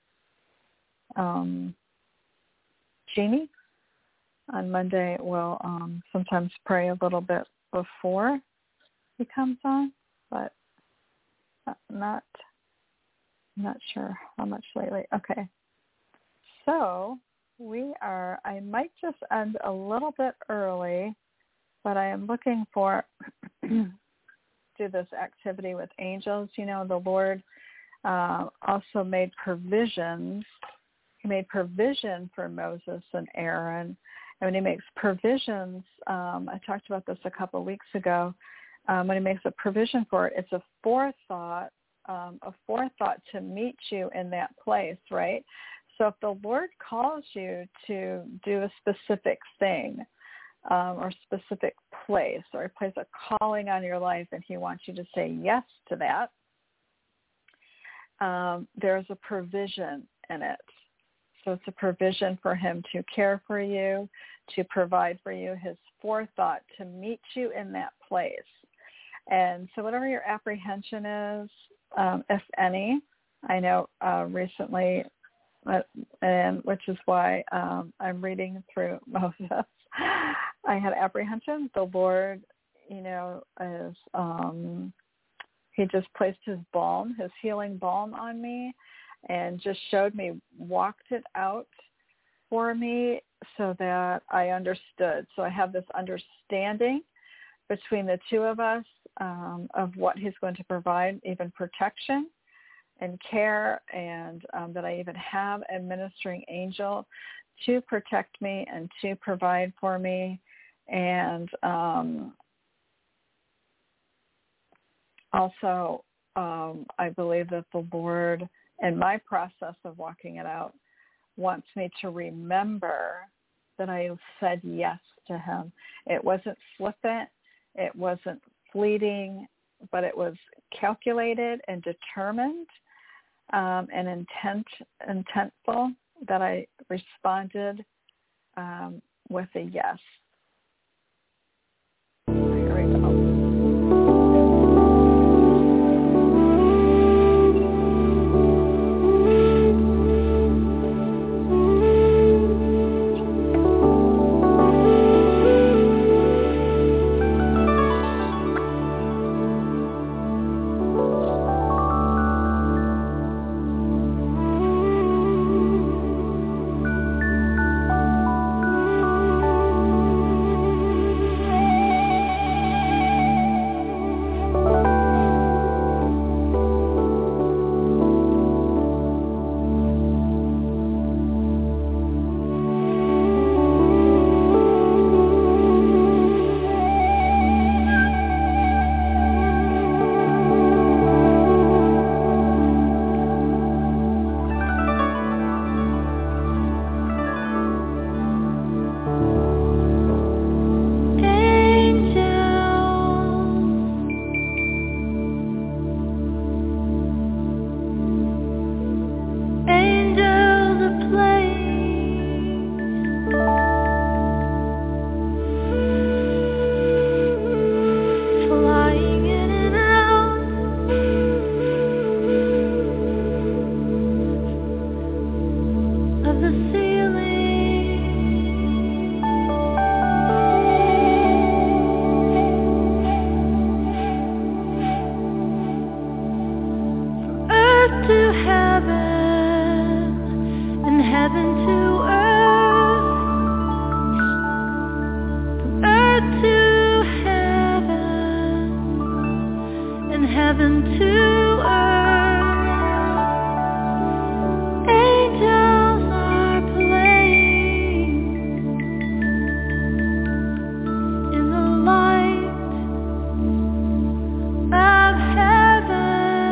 [SPEAKER 2] um, Jeannie on Monday will um, sometimes pray a little bit before he comes on, but not not sure how much lately. Okay. So we are, I might just end a little bit early, but I am looking for do this activity with angels. You know, the Lord uh, also made provisions. He made provision for Moses and Aaron. And when he makes provisions, um, I talked about this a couple of weeks ago, um, when he makes a provision for it, it's a forethought, um, a forethought to meet you in that place, right? So if the Lord calls you to do a specific thing um, or specific place, or he places a calling on your life and he wants you to say yes to that, um, there's a provision in it. So it's a provision for him to care for you, to provide for you, his forethought to meet you in that place. And so whatever your apprehension is, um, if any, I know uh, recently, uh, and which is why um, I'm reading through Moses, I had apprehension. The Lord, you know, is um, he just placed his balm, his healing balm on me, and just showed me, walked it out for me so that I understood. So I have this understanding between the two of us um, of what he's going to provide, even protection and care, and um, that I even have a ministering angel to protect me and to provide for me. And um, also, um, I believe that the Lord, in my process of walking it out, wants me to remember that I said yes to him. It wasn't flippant. It wasn't fleeting, but it was calculated and determined um, and intent, intentful that I responded um, with a yes. Here we go.
[SPEAKER 6] heaven to earth, from earth to heaven, and heaven to earth. Angels are playing in the light of heaven.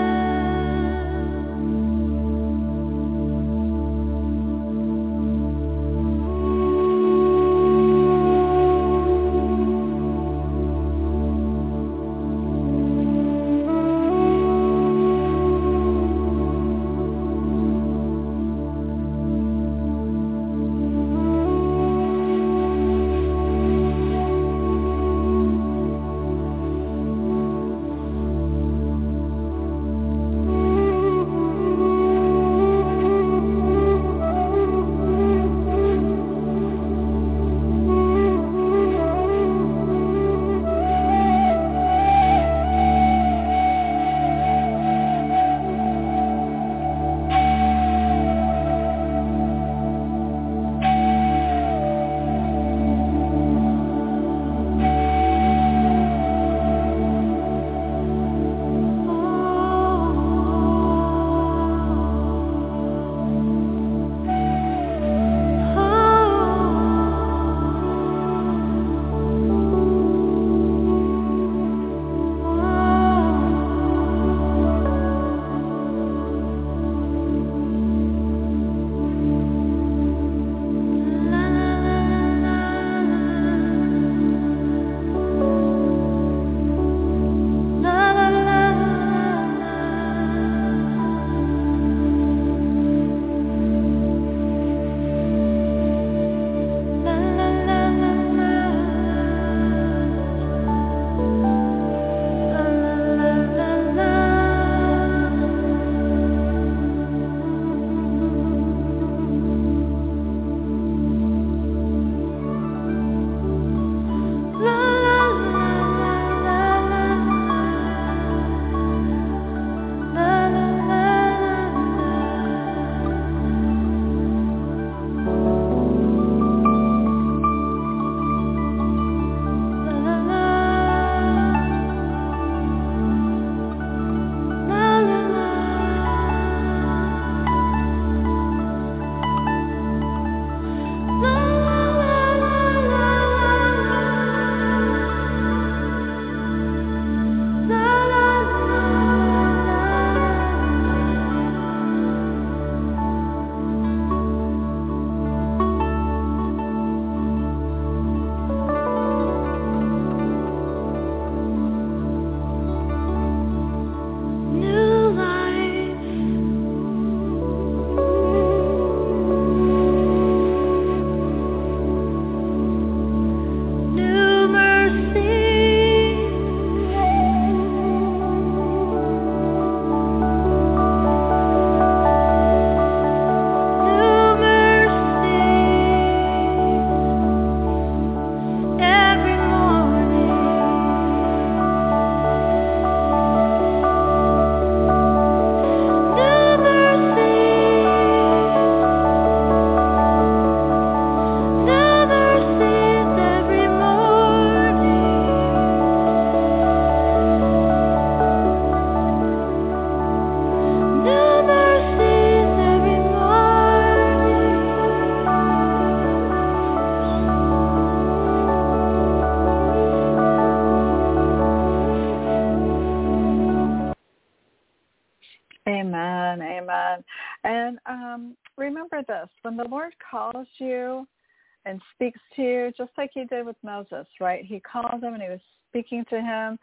[SPEAKER 2] Amen, amen. And um, remember this, when the Lord calls you and speaks to you, just like he did with Moses, right? He called him and he was speaking to him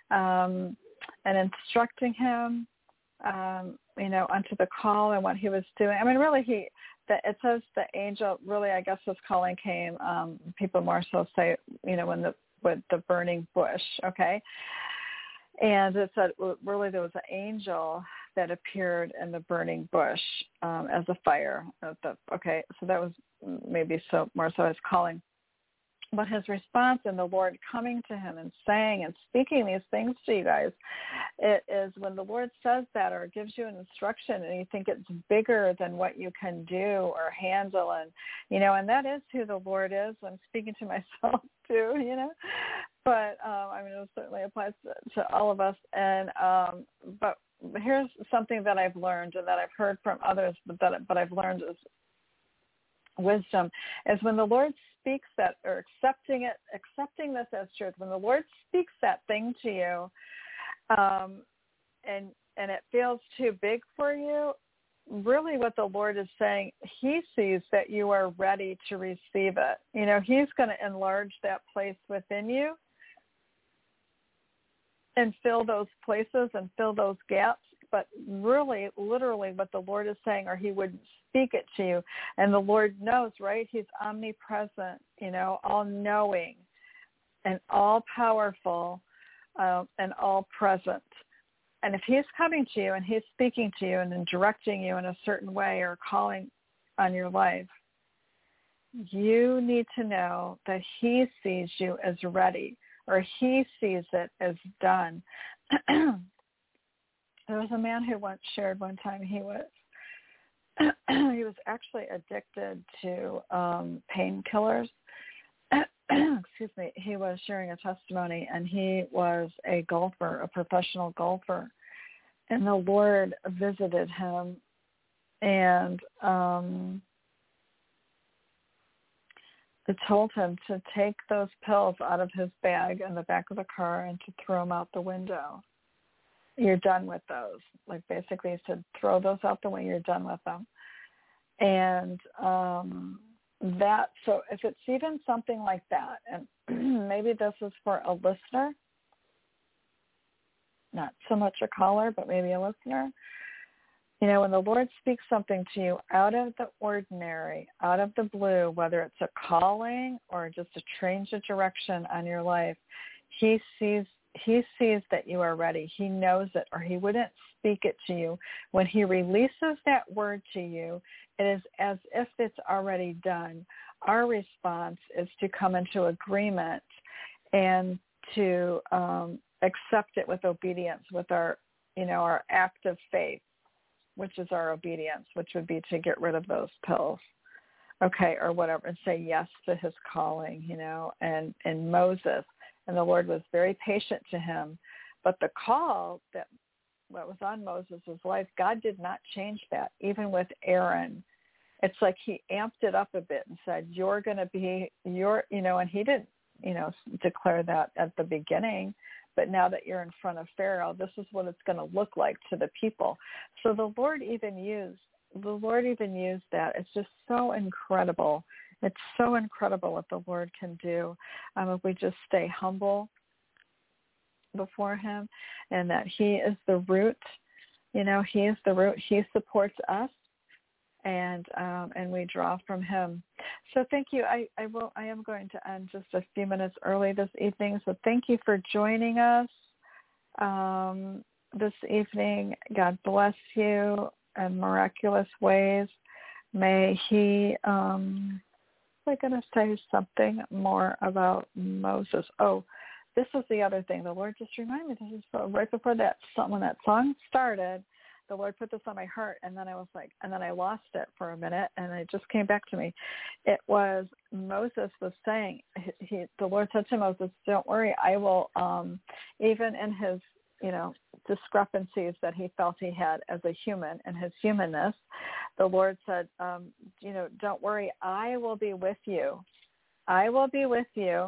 [SPEAKER 2] um, and instructing him, um, you know, unto the call and what he was doing. I mean, really, he, the, it says the angel, really, I guess his calling came, um, people more so say, you know, when the, with the burning bush, okay? And it said, really, there was an angel that appeared in the burning bush um, as a fire. The, okay, so that was maybe so more so his calling. but his response and the Lord coming to him and saying and speaking these things to you guys, it is when the Lord says that or gives you an instruction and you think it's bigger than what you can do or handle. And, you know, and that is who the Lord is. I'm speaking to myself too, you know, but um, I mean, it certainly applies to, to all of us. And, um, but here's something that I've learned and that I've heard from others, but that, but I've learned is wisdom is when the Lord speaks that, or accepting it, accepting this as truth. When the Lord speaks that thing to you, um, and and it feels too big for you, really what the Lord is saying, he sees that you are ready to receive it. You know, he's going to enlarge that place within you and fill those places and fill those gaps. But really, literally what the Lord is saying, or he would speak it to you. And the Lord knows, right? He's omnipresent, you know, all-knowing and all-powerful uh, and all-present. And if he's coming to you and he's speaking to you and directing you in a certain way or calling on your life, you need to know that he sees you as ready, or he sees it as done. There was a man who once shared one time he was he was actually addicted to um, painkillers. Excuse me. He was sharing a testimony, and he was a golfer, a professional golfer, and the Lord visited him and um, told him to take those pills out of his bag in the back of the car and to throw them out the window. You're done with those. Like basically he said, throw those out the way, you're done with them. And um, that, so if it's even something like that, and maybe this is for a listener, not so much a caller, but maybe a listener, you know, when the Lord speaks something to you out of the ordinary, out of the blue, whether it's a calling or just a change of direction on your life, he sees He sees that you are ready. He knows it, or he wouldn't speak it to you. When he releases that word to you, it is as if it's already done. Our response is to come into agreement and to um, accept it with obedience, with our, you know, our act of faith, which is our obedience, which would be to get rid of those pills, okay, or whatever, and say yes to his calling, you know, and, and Moses. And the Lord was very patient to him. But the call that what was on Moses' life, God did not change that, even with Aaron. It's like he amped it up a bit and said, you're going to be, you're, you know, and he didn't, you know, declare that at the beginning. But now that you're in front of Pharaoh, this is what it's going to look like to the people. So the Lord even used, the Lord even used that. It's just so incredible. It's so incredible what the Lord can do um, if we just stay humble before him, and that he is the root. You know, he is the root. He supports us, and um, and we draw from him. So thank you. I, I will. I am going to end just a few minutes early this evening. So thank you for joining us um, this evening. God bless you in miraculous ways. May he. Um, I'm going to say something more about Moses. Oh, this was the other thing. The Lord just reminded me. This is so, right before that, when that song started, the Lord put this on my heart, and then I was like, and then I lost it for a minute, and it just came back to me. It was Moses was saying, he, he, the Lord said to Moses, "Don't worry, I will." Um, even in his, you know, discrepancies that he felt he had as a human and his humanness, the Lord said, um, you know, don't worry, I will be with you. I will be with you.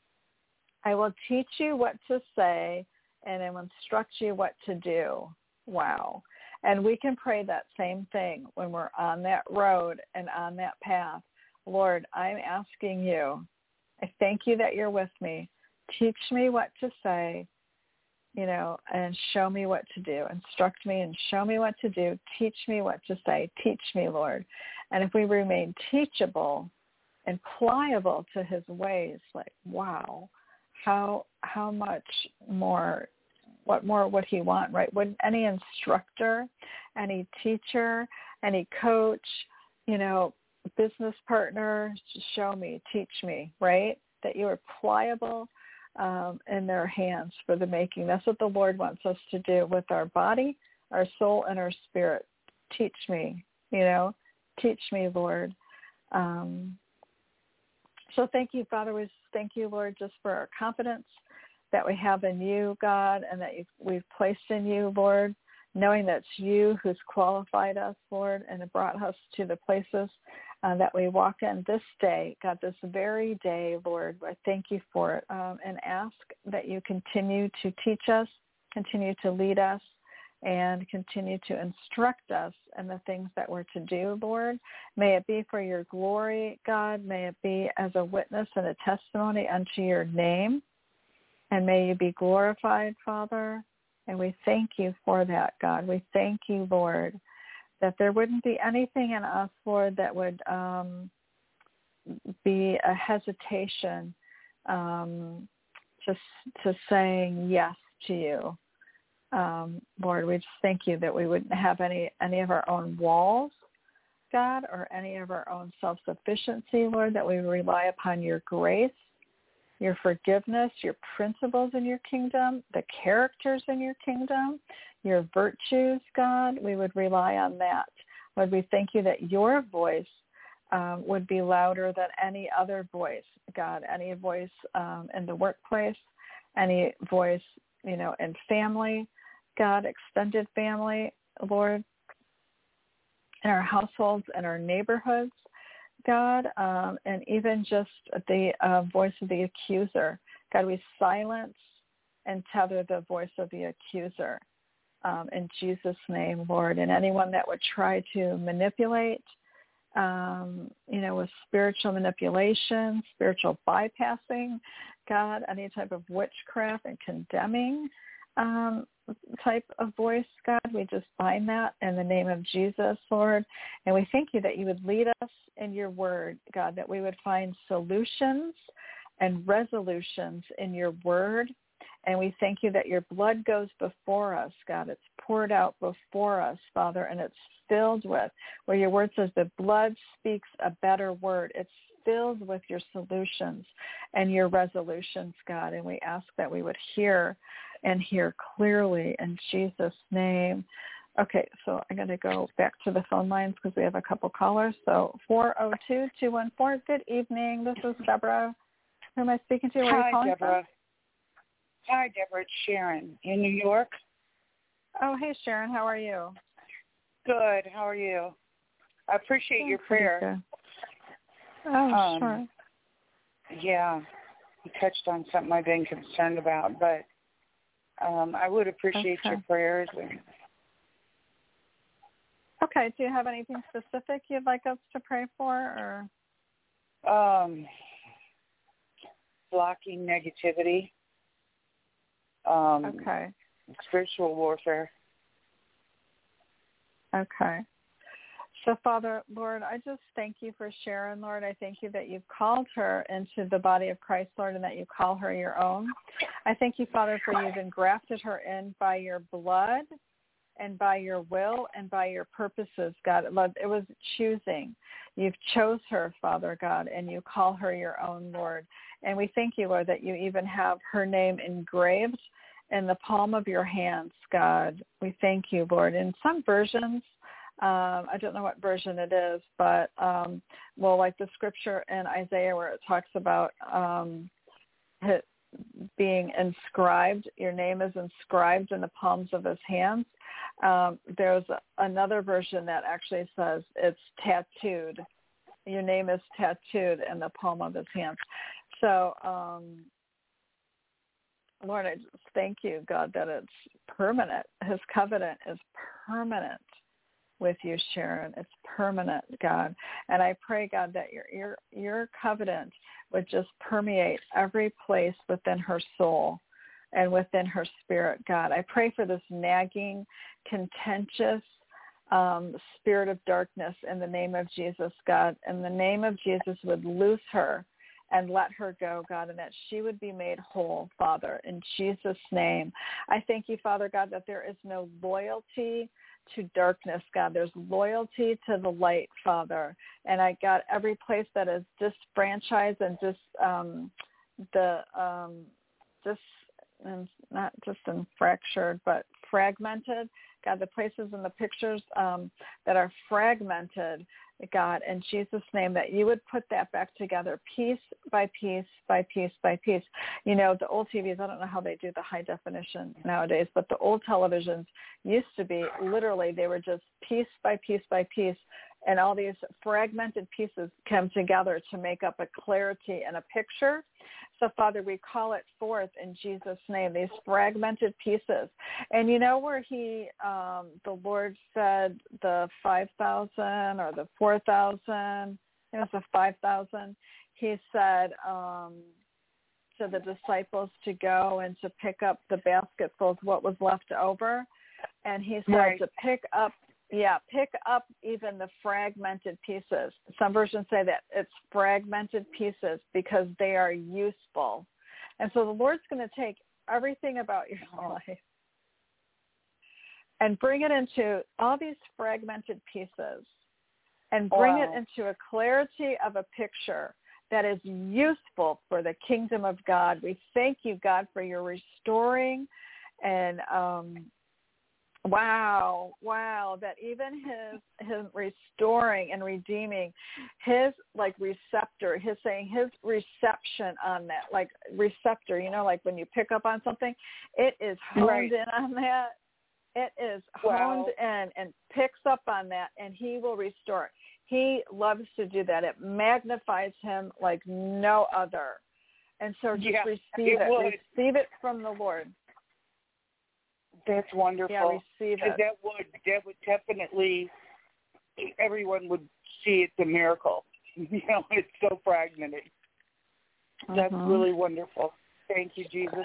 [SPEAKER 2] I will teach you what to say, and I will instruct you what to do. Wow. And we can pray that same thing when we're on that road and on that path. Lord, I'm asking you, I thank you that you're with me. Teach me what to say, you know, and show me what to do. Instruct me and show me what to do. Teach me what to say. Teach me, Lord. And if we remain teachable and pliable to his ways, like, wow, how how much more, what more would he want, right? Would any instructor, any teacher, any coach, you know, business partner, show me, teach me, right? that you are pliable um, in their hands for the making. That's what the Lord wants us to do with our body, our soul, and our spirit. Teach me, you know, teach me, Lord. Um, so thank you, Father. We thank you, Lord, just for our confidence that we have in you, God, and that you've, we've placed in you, Lord, knowing that it's you who's qualified us, Lord, and brought us to the places uh, that we walk in this day, God, this very day, Lord. I thank you for it um, and ask that you continue to teach us, continue to lead us, and continue to instruct us in the things that we're to do, Lord. May it be for your glory, God. May it be as a witness and a testimony unto your name. And may you be glorified, Father. And we thank you for that, God. We thank you, Lord, that there wouldn't be anything in us, Lord, that would um, be a hesitation um, to, to saying yes to you. Um, Lord, we just thank you that we wouldn't have any, any of our own walls, God, or any of our own self-sufficiency, Lord, that we rely upon your grace, your forgiveness, your principles in your kingdom, the characters in your kingdom, your virtues, God. We would rely on that. Lord, we thank you that your voice um, would be louder than any other voice, God, any voice um, in the workplace, any voice, you know, in family, God, extended family, Lord, in our households and our neighborhoods, God, um, and even just the uh, voice of the accuser. God, we silence and tether the voice of the accuser um, in Jesus' name, Lord. And anyone that would try to manipulate, um, you know, with spiritual manipulation, spiritual bypassing, God, any type of witchcraft and condemning um, type of voice, God, we just bind that in the name of Jesus, Lord. And we thank you that you would lead us in your word, God, that we would find solutions and resolutions in your word. And we thank you that your blood goes before us, God. It's poured out before us, Father, and it's filled with, where your word says the blood speaks a better word. It's filled with your solutions and your resolutions, God. And we ask that we would hear and hear clearly in Jesus' name. Okay, so I'm going to go back to the phone lines because we have a couple callers. So four oh two, two one four, good evening. This is Deborah. Who am I speaking to? Where are you calling
[SPEAKER 7] Deborah.
[SPEAKER 2] from?
[SPEAKER 7] Hi, Deborah. It's Sharon in New York.
[SPEAKER 2] Oh, hey, Sharon. How are you?
[SPEAKER 7] Good. How are you? I appreciate your prayer.
[SPEAKER 2] Oh,
[SPEAKER 7] um,
[SPEAKER 2] sure.
[SPEAKER 7] Yeah, you touched on something I've been concerned about, but um, I would appreciate
[SPEAKER 2] okay.
[SPEAKER 7] your prayers. And...
[SPEAKER 2] Okay. Do you have anything specific you'd like us to pray for, or
[SPEAKER 7] um, blocking negativity? Um,
[SPEAKER 2] okay.
[SPEAKER 7] Spiritual warfare.
[SPEAKER 2] Okay. So, Father, Lord, I just thank you for Sharon, Lord. I thank you that you've called her into the body of Christ, Lord, and that you call her your own. I thank you, Father, for you've engrafted her in by your blood and by your will and by your purposes, God. It was choosing. You've chose her, Father God, and you call her your own, Lord. And we thank you, Lord, that you even have her name engraved in the palm of your hands, God. We thank you, Lord. In some versions, Um, I don't know what version it is, but, um, well, like the scripture in Isaiah where it talks about um, it being inscribed, your name is inscribed in the palms of his hands. Um, there's another version that actually says it's tattooed. Your name is tattooed in the palm of his hands. So, um, Lord, I just thank you, God, that it's permanent. His covenant is permanent with you, Sharon. It's permanent, God. And I pray, God, that your your your covenant would just permeate every place within her soul and within her spirit, God. I pray for this nagging, contentious um, spirit of darkness in the name of Jesus, God. In the name of Jesus, would loose her and let her go, God, and that she would be made whole, Father, in Jesus' name. I thank you, Father God, that there is no loyalty to darkness, God. There's loyalty to the light, Father. And I got every place that is disfranchised and just um, the um, just and not just in fractured, but fragmented. God, the places in the pictures um, that are fragmented, God, in Jesus' name, that you would put that back together piece by piece by piece by piece. You know, the old T Vs, I don't know how they do the high definition nowadays, but the old televisions used to be literally, they were just piece by piece by piece, and all these fragmented pieces come together to make up a clarity and a picture. So, Father, we call it forth in Jesus' name, these fragmented pieces. And you know where he, um, the Lord said the five thousand or the four thousand, it was the five thousand, he said um, to the disciples to go and to pick up the basketfuls, what was left over. And he said
[SPEAKER 7] right.
[SPEAKER 2] to pick up Yeah, pick up even the fragmented pieces. Some versions say that it's fragmented pieces because they are useful. And so the Lord's going to take everything about your life and bring it into all these fragmented pieces and bring
[SPEAKER 7] wow.
[SPEAKER 2] it into a clarity of a picture that is useful for the kingdom of God. We thank you, God, for your restoring and um Wow, wow, that even his his restoring and redeeming, his like receptor, his saying his reception on that, like receptor, you know, like when you pick up on something, it is honed
[SPEAKER 7] right.
[SPEAKER 2] in on that. It is
[SPEAKER 7] wow.
[SPEAKER 2] honed in and picks up on that, and he will restore it. He loves to do that. It magnifies him like no other. And so just
[SPEAKER 7] yeah,
[SPEAKER 2] receive
[SPEAKER 7] it.
[SPEAKER 2] it.
[SPEAKER 7] Would.
[SPEAKER 2] Receive it from the Lord.
[SPEAKER 7] That's wonderful.
[SPEAKER 2] Yeah, receive it.
[SPEAKER 7] That would that would definitely, everyone would see it's a miracle. You know, it's so fragmented. Uh-huh. That's really wonderful. Thank you, Jesus.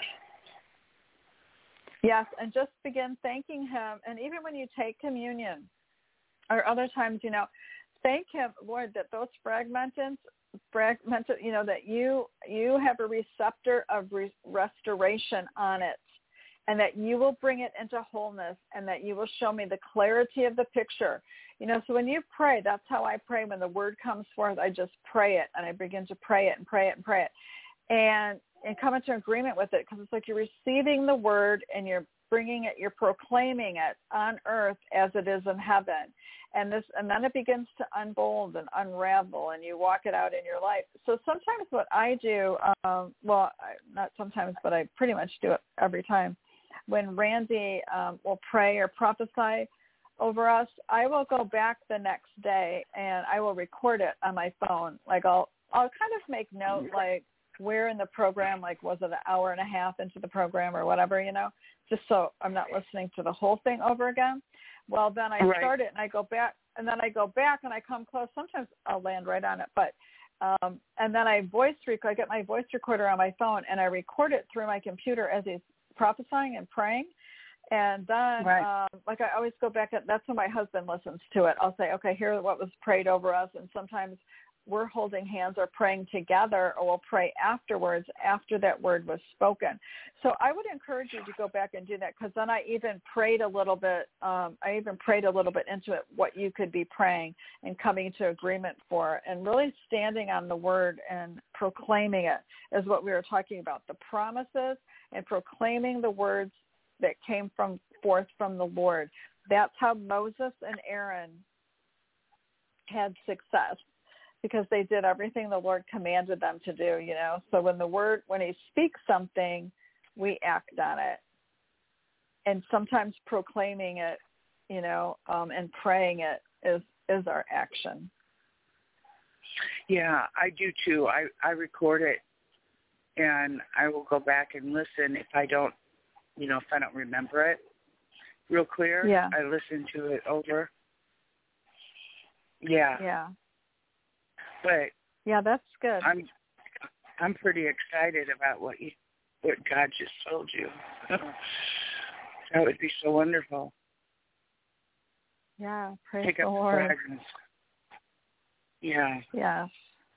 [SPEAKER 2] Yes, and just begin thanking him. And even when you take communion or other times, you know, thank him, Lord, that those fragmented, fragmented, you know, that you you have a receptor of re- restoration on it, and that you will bring it into wholeness, and that you will show me the clarity of the picture. You know, so when you pray, that's how I pray. When the word comes forth, I just pray it, and I begin to pray it and pray it and pray it. And and come into agreement with it, because it's like you're receiving the word and you're bringing it, you're proclaiming it on earth as it is in heaven. And this, and then it begins to unfold and unravel, and you walk it out in your life. So sometimes what I do, um, well, I, not sometimes, but I pretty much do it every time. When Randy um, will pray or prophesy over us, I will go back the next day and I will record it on my phone. Like I'll, I'll kind of make note, like where in the program, like was it an hour and a half into the program or whatever, you know, just so I'm not listening to the whole thing over again. Well, then I
[SPEAKER 7] right.
[SPEAKER 2] start it and I go back, and then I go back and I come close. Sometimes I'll land right on it, but um, and then I voice record. I get my voice recorder on my phone and I record it through my computer as he's prophesying and praying. And then,
[SPEAKER 7] right.
[SPEAKER 2] um, like I always go back. At, that's when my husband listens to it. I'll say, okay, here's what was prayed over us. And sometimes we're holding hands or praying together, or we'll pray afterwards after that word was spoken. So I would encourage you to go back and do that, because then I even prayed a little bit. Um, I even prayed a little bit into it, what you could be praying and coming to agreement for, and really standing on the word and proclaiming it is what we were talking about, the promises and proclaiming the words that came from forth from the Lord. That's how Moses and Aaron had success, because they did everything the Lord commanded them to do, you know. So when the word, when he speaks something, we act on it. And sometimes proclaiming it, you know, um, and praying it is, is our action.
[SPEAKER 7] Yeah, I do too. I, I record it, and I will go back and listen if I don't, you know, if I don't remember it real clear.
[SPEAKER 2] Yeah.
[SPEAKER 7] I listen to it over. Yeah.
[SPEAKER 2] Yeah.
[SPEAKER 7] But
[SPEAKER 2] yeah, that's good.
[SPEAKER 7] I'm I'm pretty excited about what you what God just told you. That would be so wonderful.
[SPEAKER 2] Yeah, praise
[SPEAKER 7] Pick
[SPEAKER 2] the
[SPEAKER 7] up
[SPEAKER 2] Lord.
[SPEAKER 7] fragments. Yeah.
[SPEAKER 2] Yes.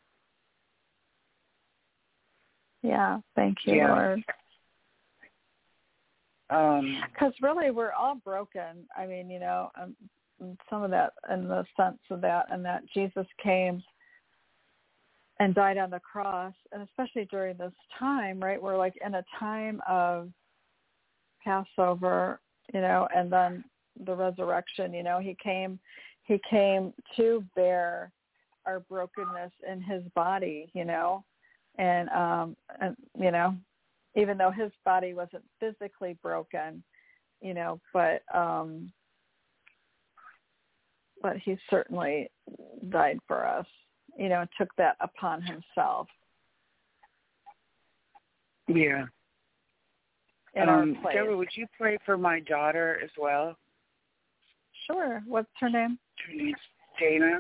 [SPEAKER 2] Yeah, thank you,
[SPEAKER 7] Yeah.
[SPEAKER 2] Lord.
[SPEAKER 7] Um,
[SPEAKER 2] Because really, we're all broken. I mean, you know, um, some of that in the sense of that, and that Jesus came and died on the cross, and especially during this time, right? We're like in a time of Passover, you know, and then the resurrection. You know, he came, he came to bear our brokenness in his body, you know, and um, and you know, even though his body wasn't physically broken, you know, but um, but he certainly died for us, you know, and took that upon himself.
[SPEAKER 7] Yeah.
[SPEAKER 2] In
[SPEAKER 7] um,
[SPEAKER 2] our place.
[SPEAKER 7] Deborah, would you pray for my daughter as well?
[SPEAKER 2] Sure. What's her name?
[SPEAKER 7] Her name's Dana.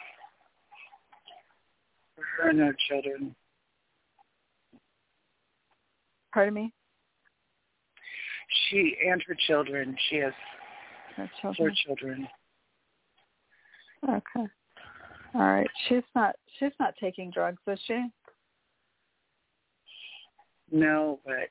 [SPEAKER 7] For her and her children.
[SPEAKER 2] Pardon me?
[SPEAKER 7] She and her children. She has
[SPEAKER 2] Her children.
[SPEAKER 7] four children.
[SPEAKER 2] Okay. All right. She's not she's not taking drugs, is she?
[SPEAKER 7] No, but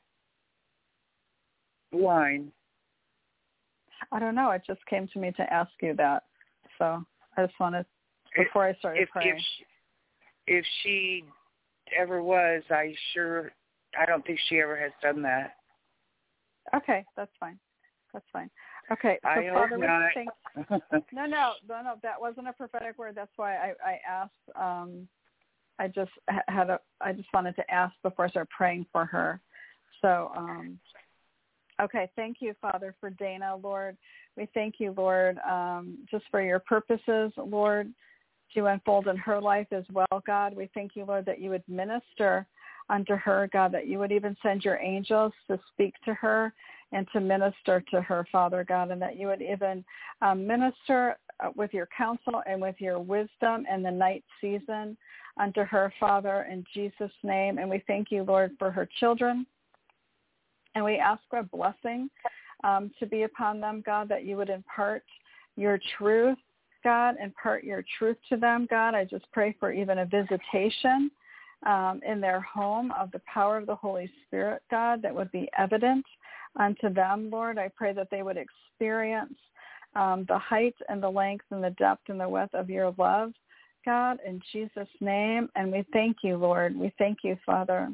[SPEAKER 7] wine.
[SPEAKER 2] I don't know. It just came to me to ask you that. So I just wanted, before I started
[SPEAKER 7] if,
[SPEAKER 2] praying.
[SPEAKER 7] If she, if she ever was, I sure, I don't think she ever has done that.
[SPEAKER 2] Okay, that's fine. That's fine. Okay, so
[SPEAKER 7] I
[SPEAKER 2] Father,
[SPEAKER 7] hope
[SPEAKER 2] we
[SPEAKER 7] not.
[SPEAKER 2] thank. No, no, no, no. That wasn't a prophetic word. That's why I, I asked. Um, I just had a. I just wanted to ask before I start praying for her. So, um, okay. Thank you, Father, for Dana, Lord. We thank you, Lord, um, just for your purposes, Lord, to unfold in her life as well, God. We thank you, Lord, that you would minister unto her, God, that you would even send your angels to speak to her and to minister to her, Father God, and that you would even um, minister with your counsel and with your wisdom in the night season unto her, Father, in Jesus' name. And we thank you, Lord, for her children. And we ask for a blessing um, to be upon them, God, that you would impart your truth, God, impart your truth to them, God. I just pray for even a visitation um, in their home of the power of the Holy Spirit, God, that would be evident unto them, Lord. I pray that they would experience um, the height and the length and the depth and the width of your love, God, in Jesus' name. And we thank you, Lord. We thank you, Father,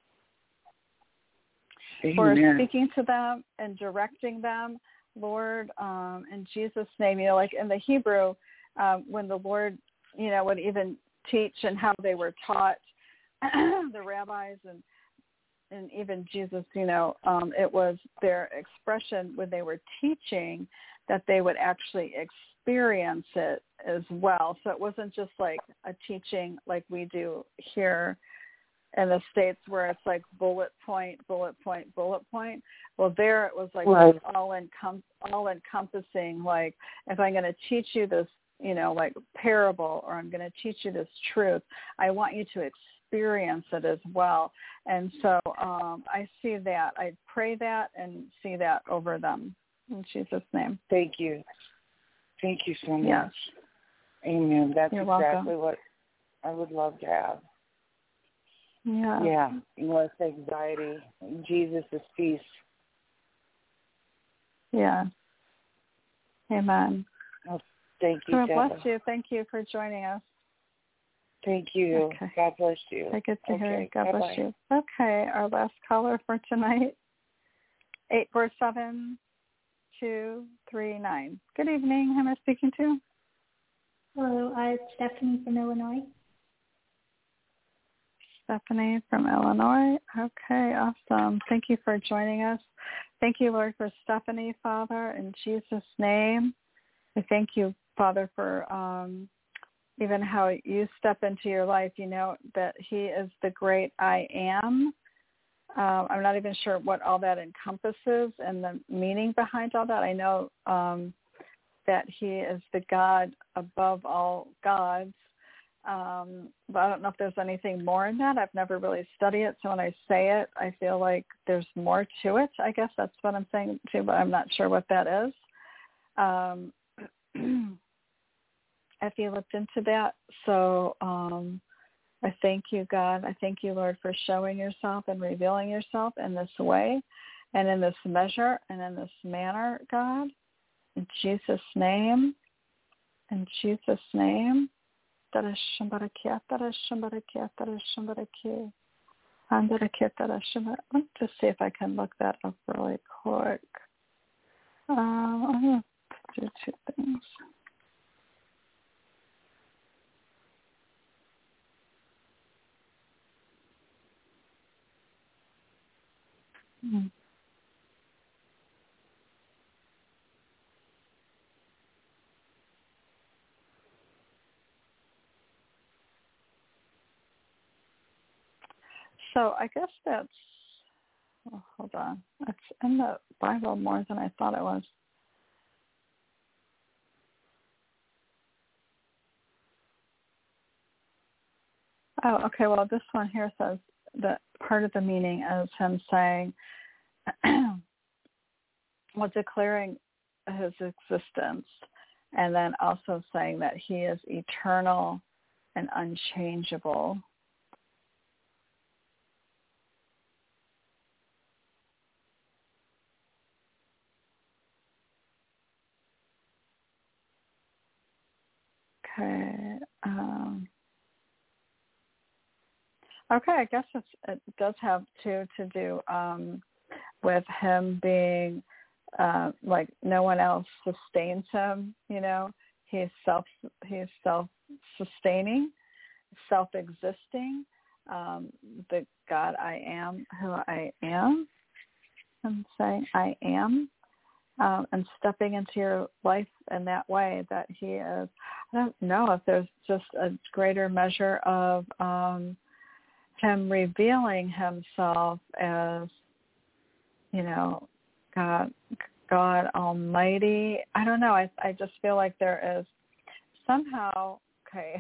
[SPEAKER 7] Amen.
[SPEAKER 2] for speaking to them and directing them, Lord, um, in Jesus' name. You know, like in the Hebrew, um, when the Lord, you know, would even teach and how they were taught, the rabbis and and even Jesus, you know, um, it was their expression when they were teaching that they would actually experience it as well. So it wasn't just like a teaching like we do here in the States where it's like bullet point, bullet point, bullet point. Well, there it was like
[SPEAKER 7] right.
[SPEAKER 2] all encom- all encompassing. Like if I'm going to teach you this, you know, like parable, or I'm going to teach you this truth, I want you to experience it as well. And so um, I see that. I pray that and see that over them in Jesus' name.
[SPEAKER 7] Thank you. Thank you so much.
[SPEAKER 2] Yes.
[SPEAKER 7] Amen. That's
[SPEAKER 2] You're
[SPEAKER 7] exactly
[SPEAKER 2] welcome.
[SPEAKER 7] what I would love to have.
[SPEAKER 2] Yeah.
[SPEAKER 7] Yeah. Less anxiety. Jesus is peace.
[SPEAKER 2] Yeah. Amen.
[SPEAKER 7] Oh, thank you,
[SPEAKER 2] God
[SPEAKER 7] Deborah.
[SPEAKER 2] bless you. Thank you for joining us.
[SPEAKER 7] Thank you.
[SPEAKER 2] Okay.
[SPEAKER 7] God bless you.
[SPEAKER 2] I get to
[SPEAKER 7] okay.
[SPEAKER 2] hear it. God
[SPEAKER 7] Bye-bye.
[SPEAKER 2] bless you. Okay, our last caller for tonight, eight four seven, two three nine. Good evening. Who am I speaking to?
[SPEAKER 8] Hello, I'm Stephanie from Illinois.
[SPEAKER 2] Stephanie from Illinois. Okay, awesome. Thank you for joining us. Thank you, Lord, for Stephanie, Father, in Jesus' name. I thank you, Father, for um, even how you step into your life. You know that he is the great I am. Um, I'm not even sure what all that encompasses and the meaning behind all that. I know um, that he is the God above all gods. Um, but I don't know if there's anything more in that. I've never really studied it. So when I say it, I feel like there's more to it. I guess that's what I'm saying too, but I'm not sure what that is. Um, if you looked into that. So um, I thank you, God. I thank you, Lord, for showing yourself and revealing yourself in this way and in this measure and in this manner, God. In Jesus' name. In Jesus' name. Tara Shambara Kia Tara Shambara Kia Tara Shambara Kia. Andara Kia Tara Shambara. Let's just see if I can look that up really quick. Um, I'm going to do two things. Hmm. So I guess that's, oh, hold on. It's in the Bible more than I thought it was. Oh, okay. Well, this one here says that part of the meaning is him saying, well, declaring his existence, and then also saying that he is eternal and unchangeable. Okay. Um, okay, I guess it's, it does have to to do um, with him being uh, like no one else sustains him. You know, he's self he's self sustaining, self existing. Um, the God I am, who I am. I'm saying I am. Um, and stepping into your life in that way, that he is, I don't know if there's just a greater measure of um, him revealing himself as, you know, God, God Almighty. I don't know. I, I just feel like there is somehow, okay,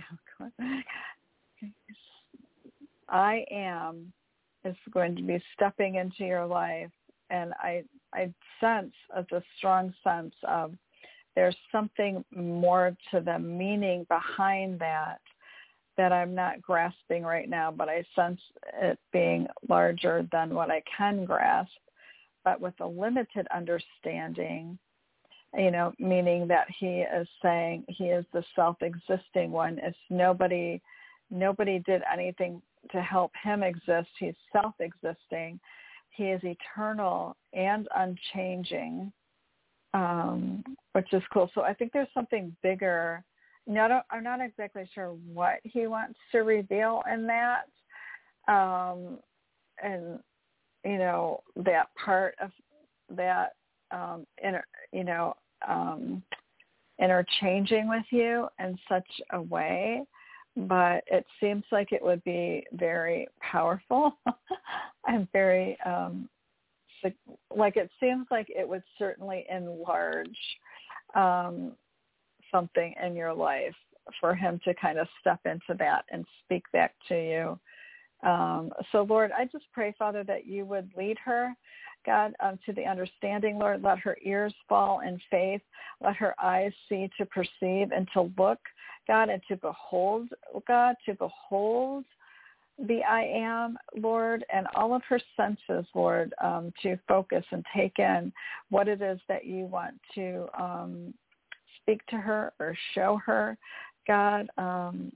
[SPEAKER 2] I am is going to be stepping into your life. And I I sense as a strong sense of there's something more to the meaning behind that that I'm not grasping right now, but I sense it being larger than what I can grasp, but with a limited understanding, you know, meaning that he is saying he is the self-existing one. It's nobody, nobody did anything to help him exist. He's self-existing. He is eternal and unchanging, um, which is cool. So I think there's something bigger. You know, I don't, I'm not exactly sure what he wants to reveal in that. Um, and, you know, that part of that, um, inter, you know, um, interchanging with you in such a way. But it seems like it would be very powerful and very, um, like it seems like it would certainly enlarge um, something in your life for him to kind of step into that and speak back to you. Um, so, Lord, I just pray, Father, that you would lead her, God, um, to the understanding, Lord. Let her ears fall in faith. Let her eyes see to perceive and to look, God, and to behold, God, to behold the I am, Lord, and all of her senses, Lord, um, to focus and take in what it is that you want to um, speak to her or show her, God, um,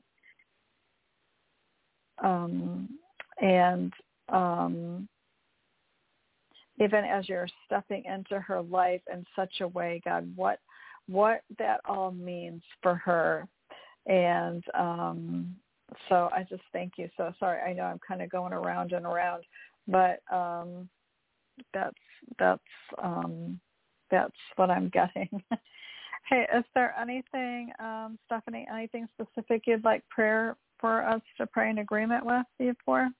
[SPEAKER 2] um, and um, even as you're stepping into her life in such a way, God, what what that all means for her. And um, so I just thank you. So sorry, I know I'm kind of going around and around, but um, that's that's um, that's what I'm getting. Hey, is there anything, um, Stephanie, anything specific you'd like prayer for us to pray in agreement with you for?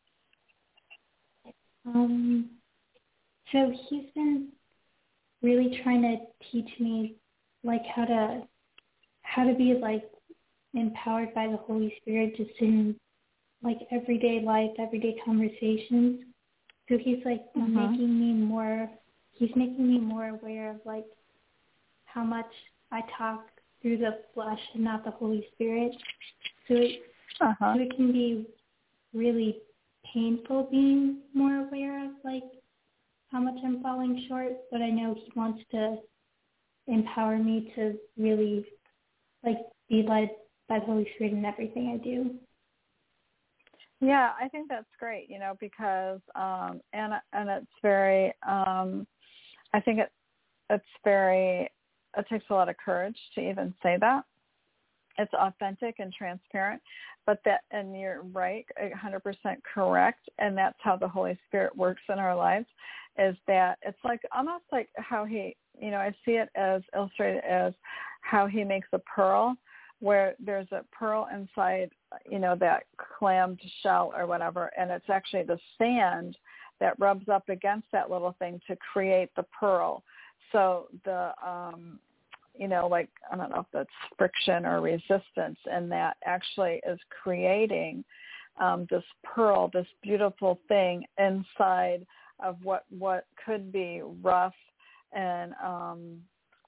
[SPEAKER 8] Um, so he's been really trying to teach me, like, how to how to be, like, empowered by the Holy Spirit just in, like, everyday life, everyday conversations. So he's, like, mm-hmm. making me more, he's making me more aware of, like, how much I talk through the flesh and not the Holy Spirit. So it, uh-huh. so it can be really painful being more aware of, like, how much I'm falling short, but I know he wants to empower me to really, like, be led by the Holy Spirit in everything I do.
[SPEAKER 2] Yeah, I think that's great, you know, because, um, and, and it's very, um, I think it, it's very, it takes a lot of courage to even say that. It's authentic and transparent, but that, and you're right, one hundred percent correct, and that's how the Holy Spirit works in our lives, is that it's like, almost like how he, you know, I see it as illustrated as how he makes a pearl, where there's a pearl inside, you know, that clammed shell or whatever, and it's actually the sand that rubs up against that little thing to create the pearl. So the, um, you know, like, I don't know if that's friction or resistance, and that actually is creating um, this pearl, this beautiful thing inside of what, what could be rough and, um,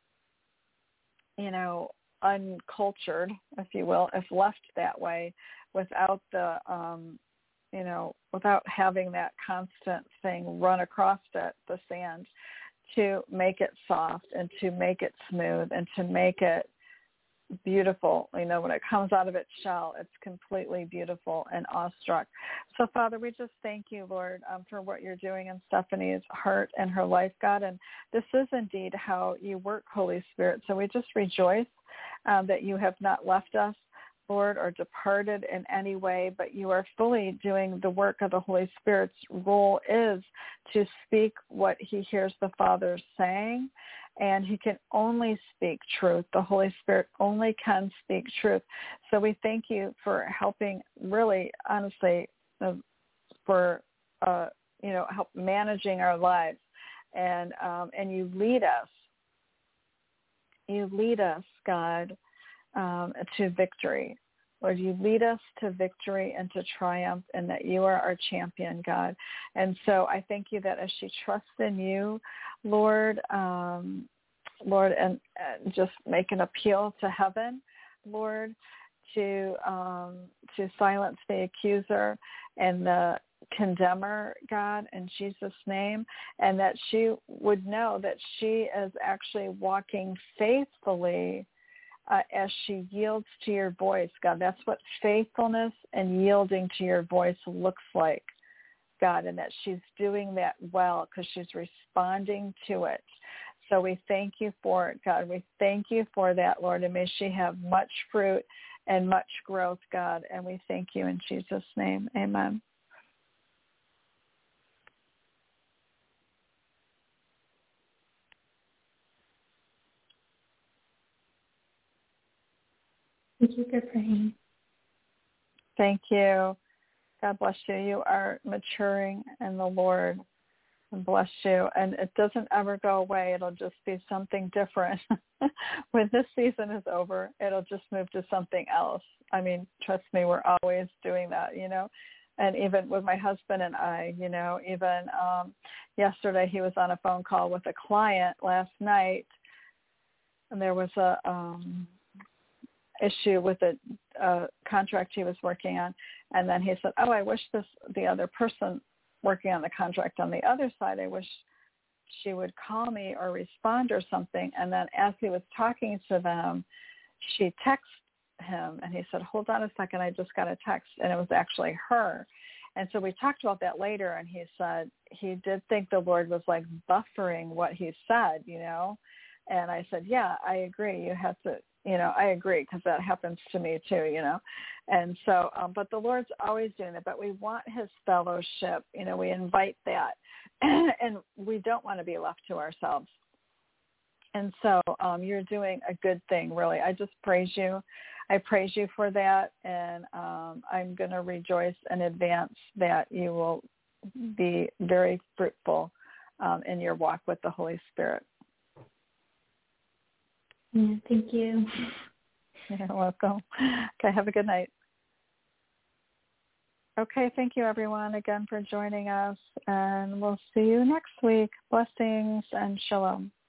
[SPEAKER 2] you know, uncultured, if you will, if left that way, without the, um, you know, without having that constant thing run across it, the sand, to make it soft and to make it smooth and to make it beautiful. You know, when it comes out of its shell, it's completely beautiful and awestruck. So, Father, we just thank you, Lord, um, for what you're doing in Stephanie's heart and her life, God. And this is indeed how you work, Holy Spirit. So we just rejoice um, that you have not left us, Lord, or departed in any way, but you are fully doing the work of the Holy Spirit's role is to speak what he hears the Father saying, and he can only speak truth. The Holy Spirit only can speak truth. So we thank you for helping, really, honestly, uh, for, uh, you know, help managing our lives, and um, and you lead us. You lead us, God, Um, to victory. Lord, you lead us to victory and to triumph, and that you are our champion, God. And so I thank you that as she trusts in you, Lord, um, Lord, and uh, just make an appeal to heaven, Lord, to um, to silence the accuser and the condemner, God, in Jesus' name, and that she would know that she is actually walking faithfully Uh, as she yields to your voice, God. That's what faithfulness and yielding to your voice looks like, God, and that she's doing that well because she's responding to it. So we thank you for it, God. We thank you for that, Lord, and may she have much fruit and much growth, God, and we thank you in Jesus' name. Amen.
[SPEAKER 8] Thank you for praying.
[SPEAKER 2] Thank you. God bless you. You are maturing in the Lord. And bless you. And it doesn't ever go away. It'll just be something different. When this season is over, it'll just move to something else. I mean, trust me, we're always doing that, you know. And even with my husband and I, you know, even um, yesterday he was on a phone call with a client last night, and there was a um, issue with a, a contract he was working on. And then he said, oh, I wish this, the other person working on the contract on the other side, I wish she would call me or respond or something. And then as he was talking to them, she texted him, and he said, hold on a second, I just got a text, and it was actually her. And so we talked about that later, and he said he did think the Lord was like buffering what he said, you know. And I said, yeah, I agree. You have to, you know, I agree, because that happens to me too, you know. And so, um, but the Lord's always doing that, but we want his fellowship, you know, we invite that, and we don't want to be left to ourselves. And so um, you're doing a good thing, really. I just praise you. I praise you for that, and um, I'm going to rejoice in advance that you will be very fruitful um, in your walk with the Holy Spirit.
[SPEAKER 8] Yeah, thank you.
[SPEAKER 2] You're welcome. Okay, have a good night. Okay, thank you, everyone, again for joining us, and we'll see you next week. Blessings and shalom.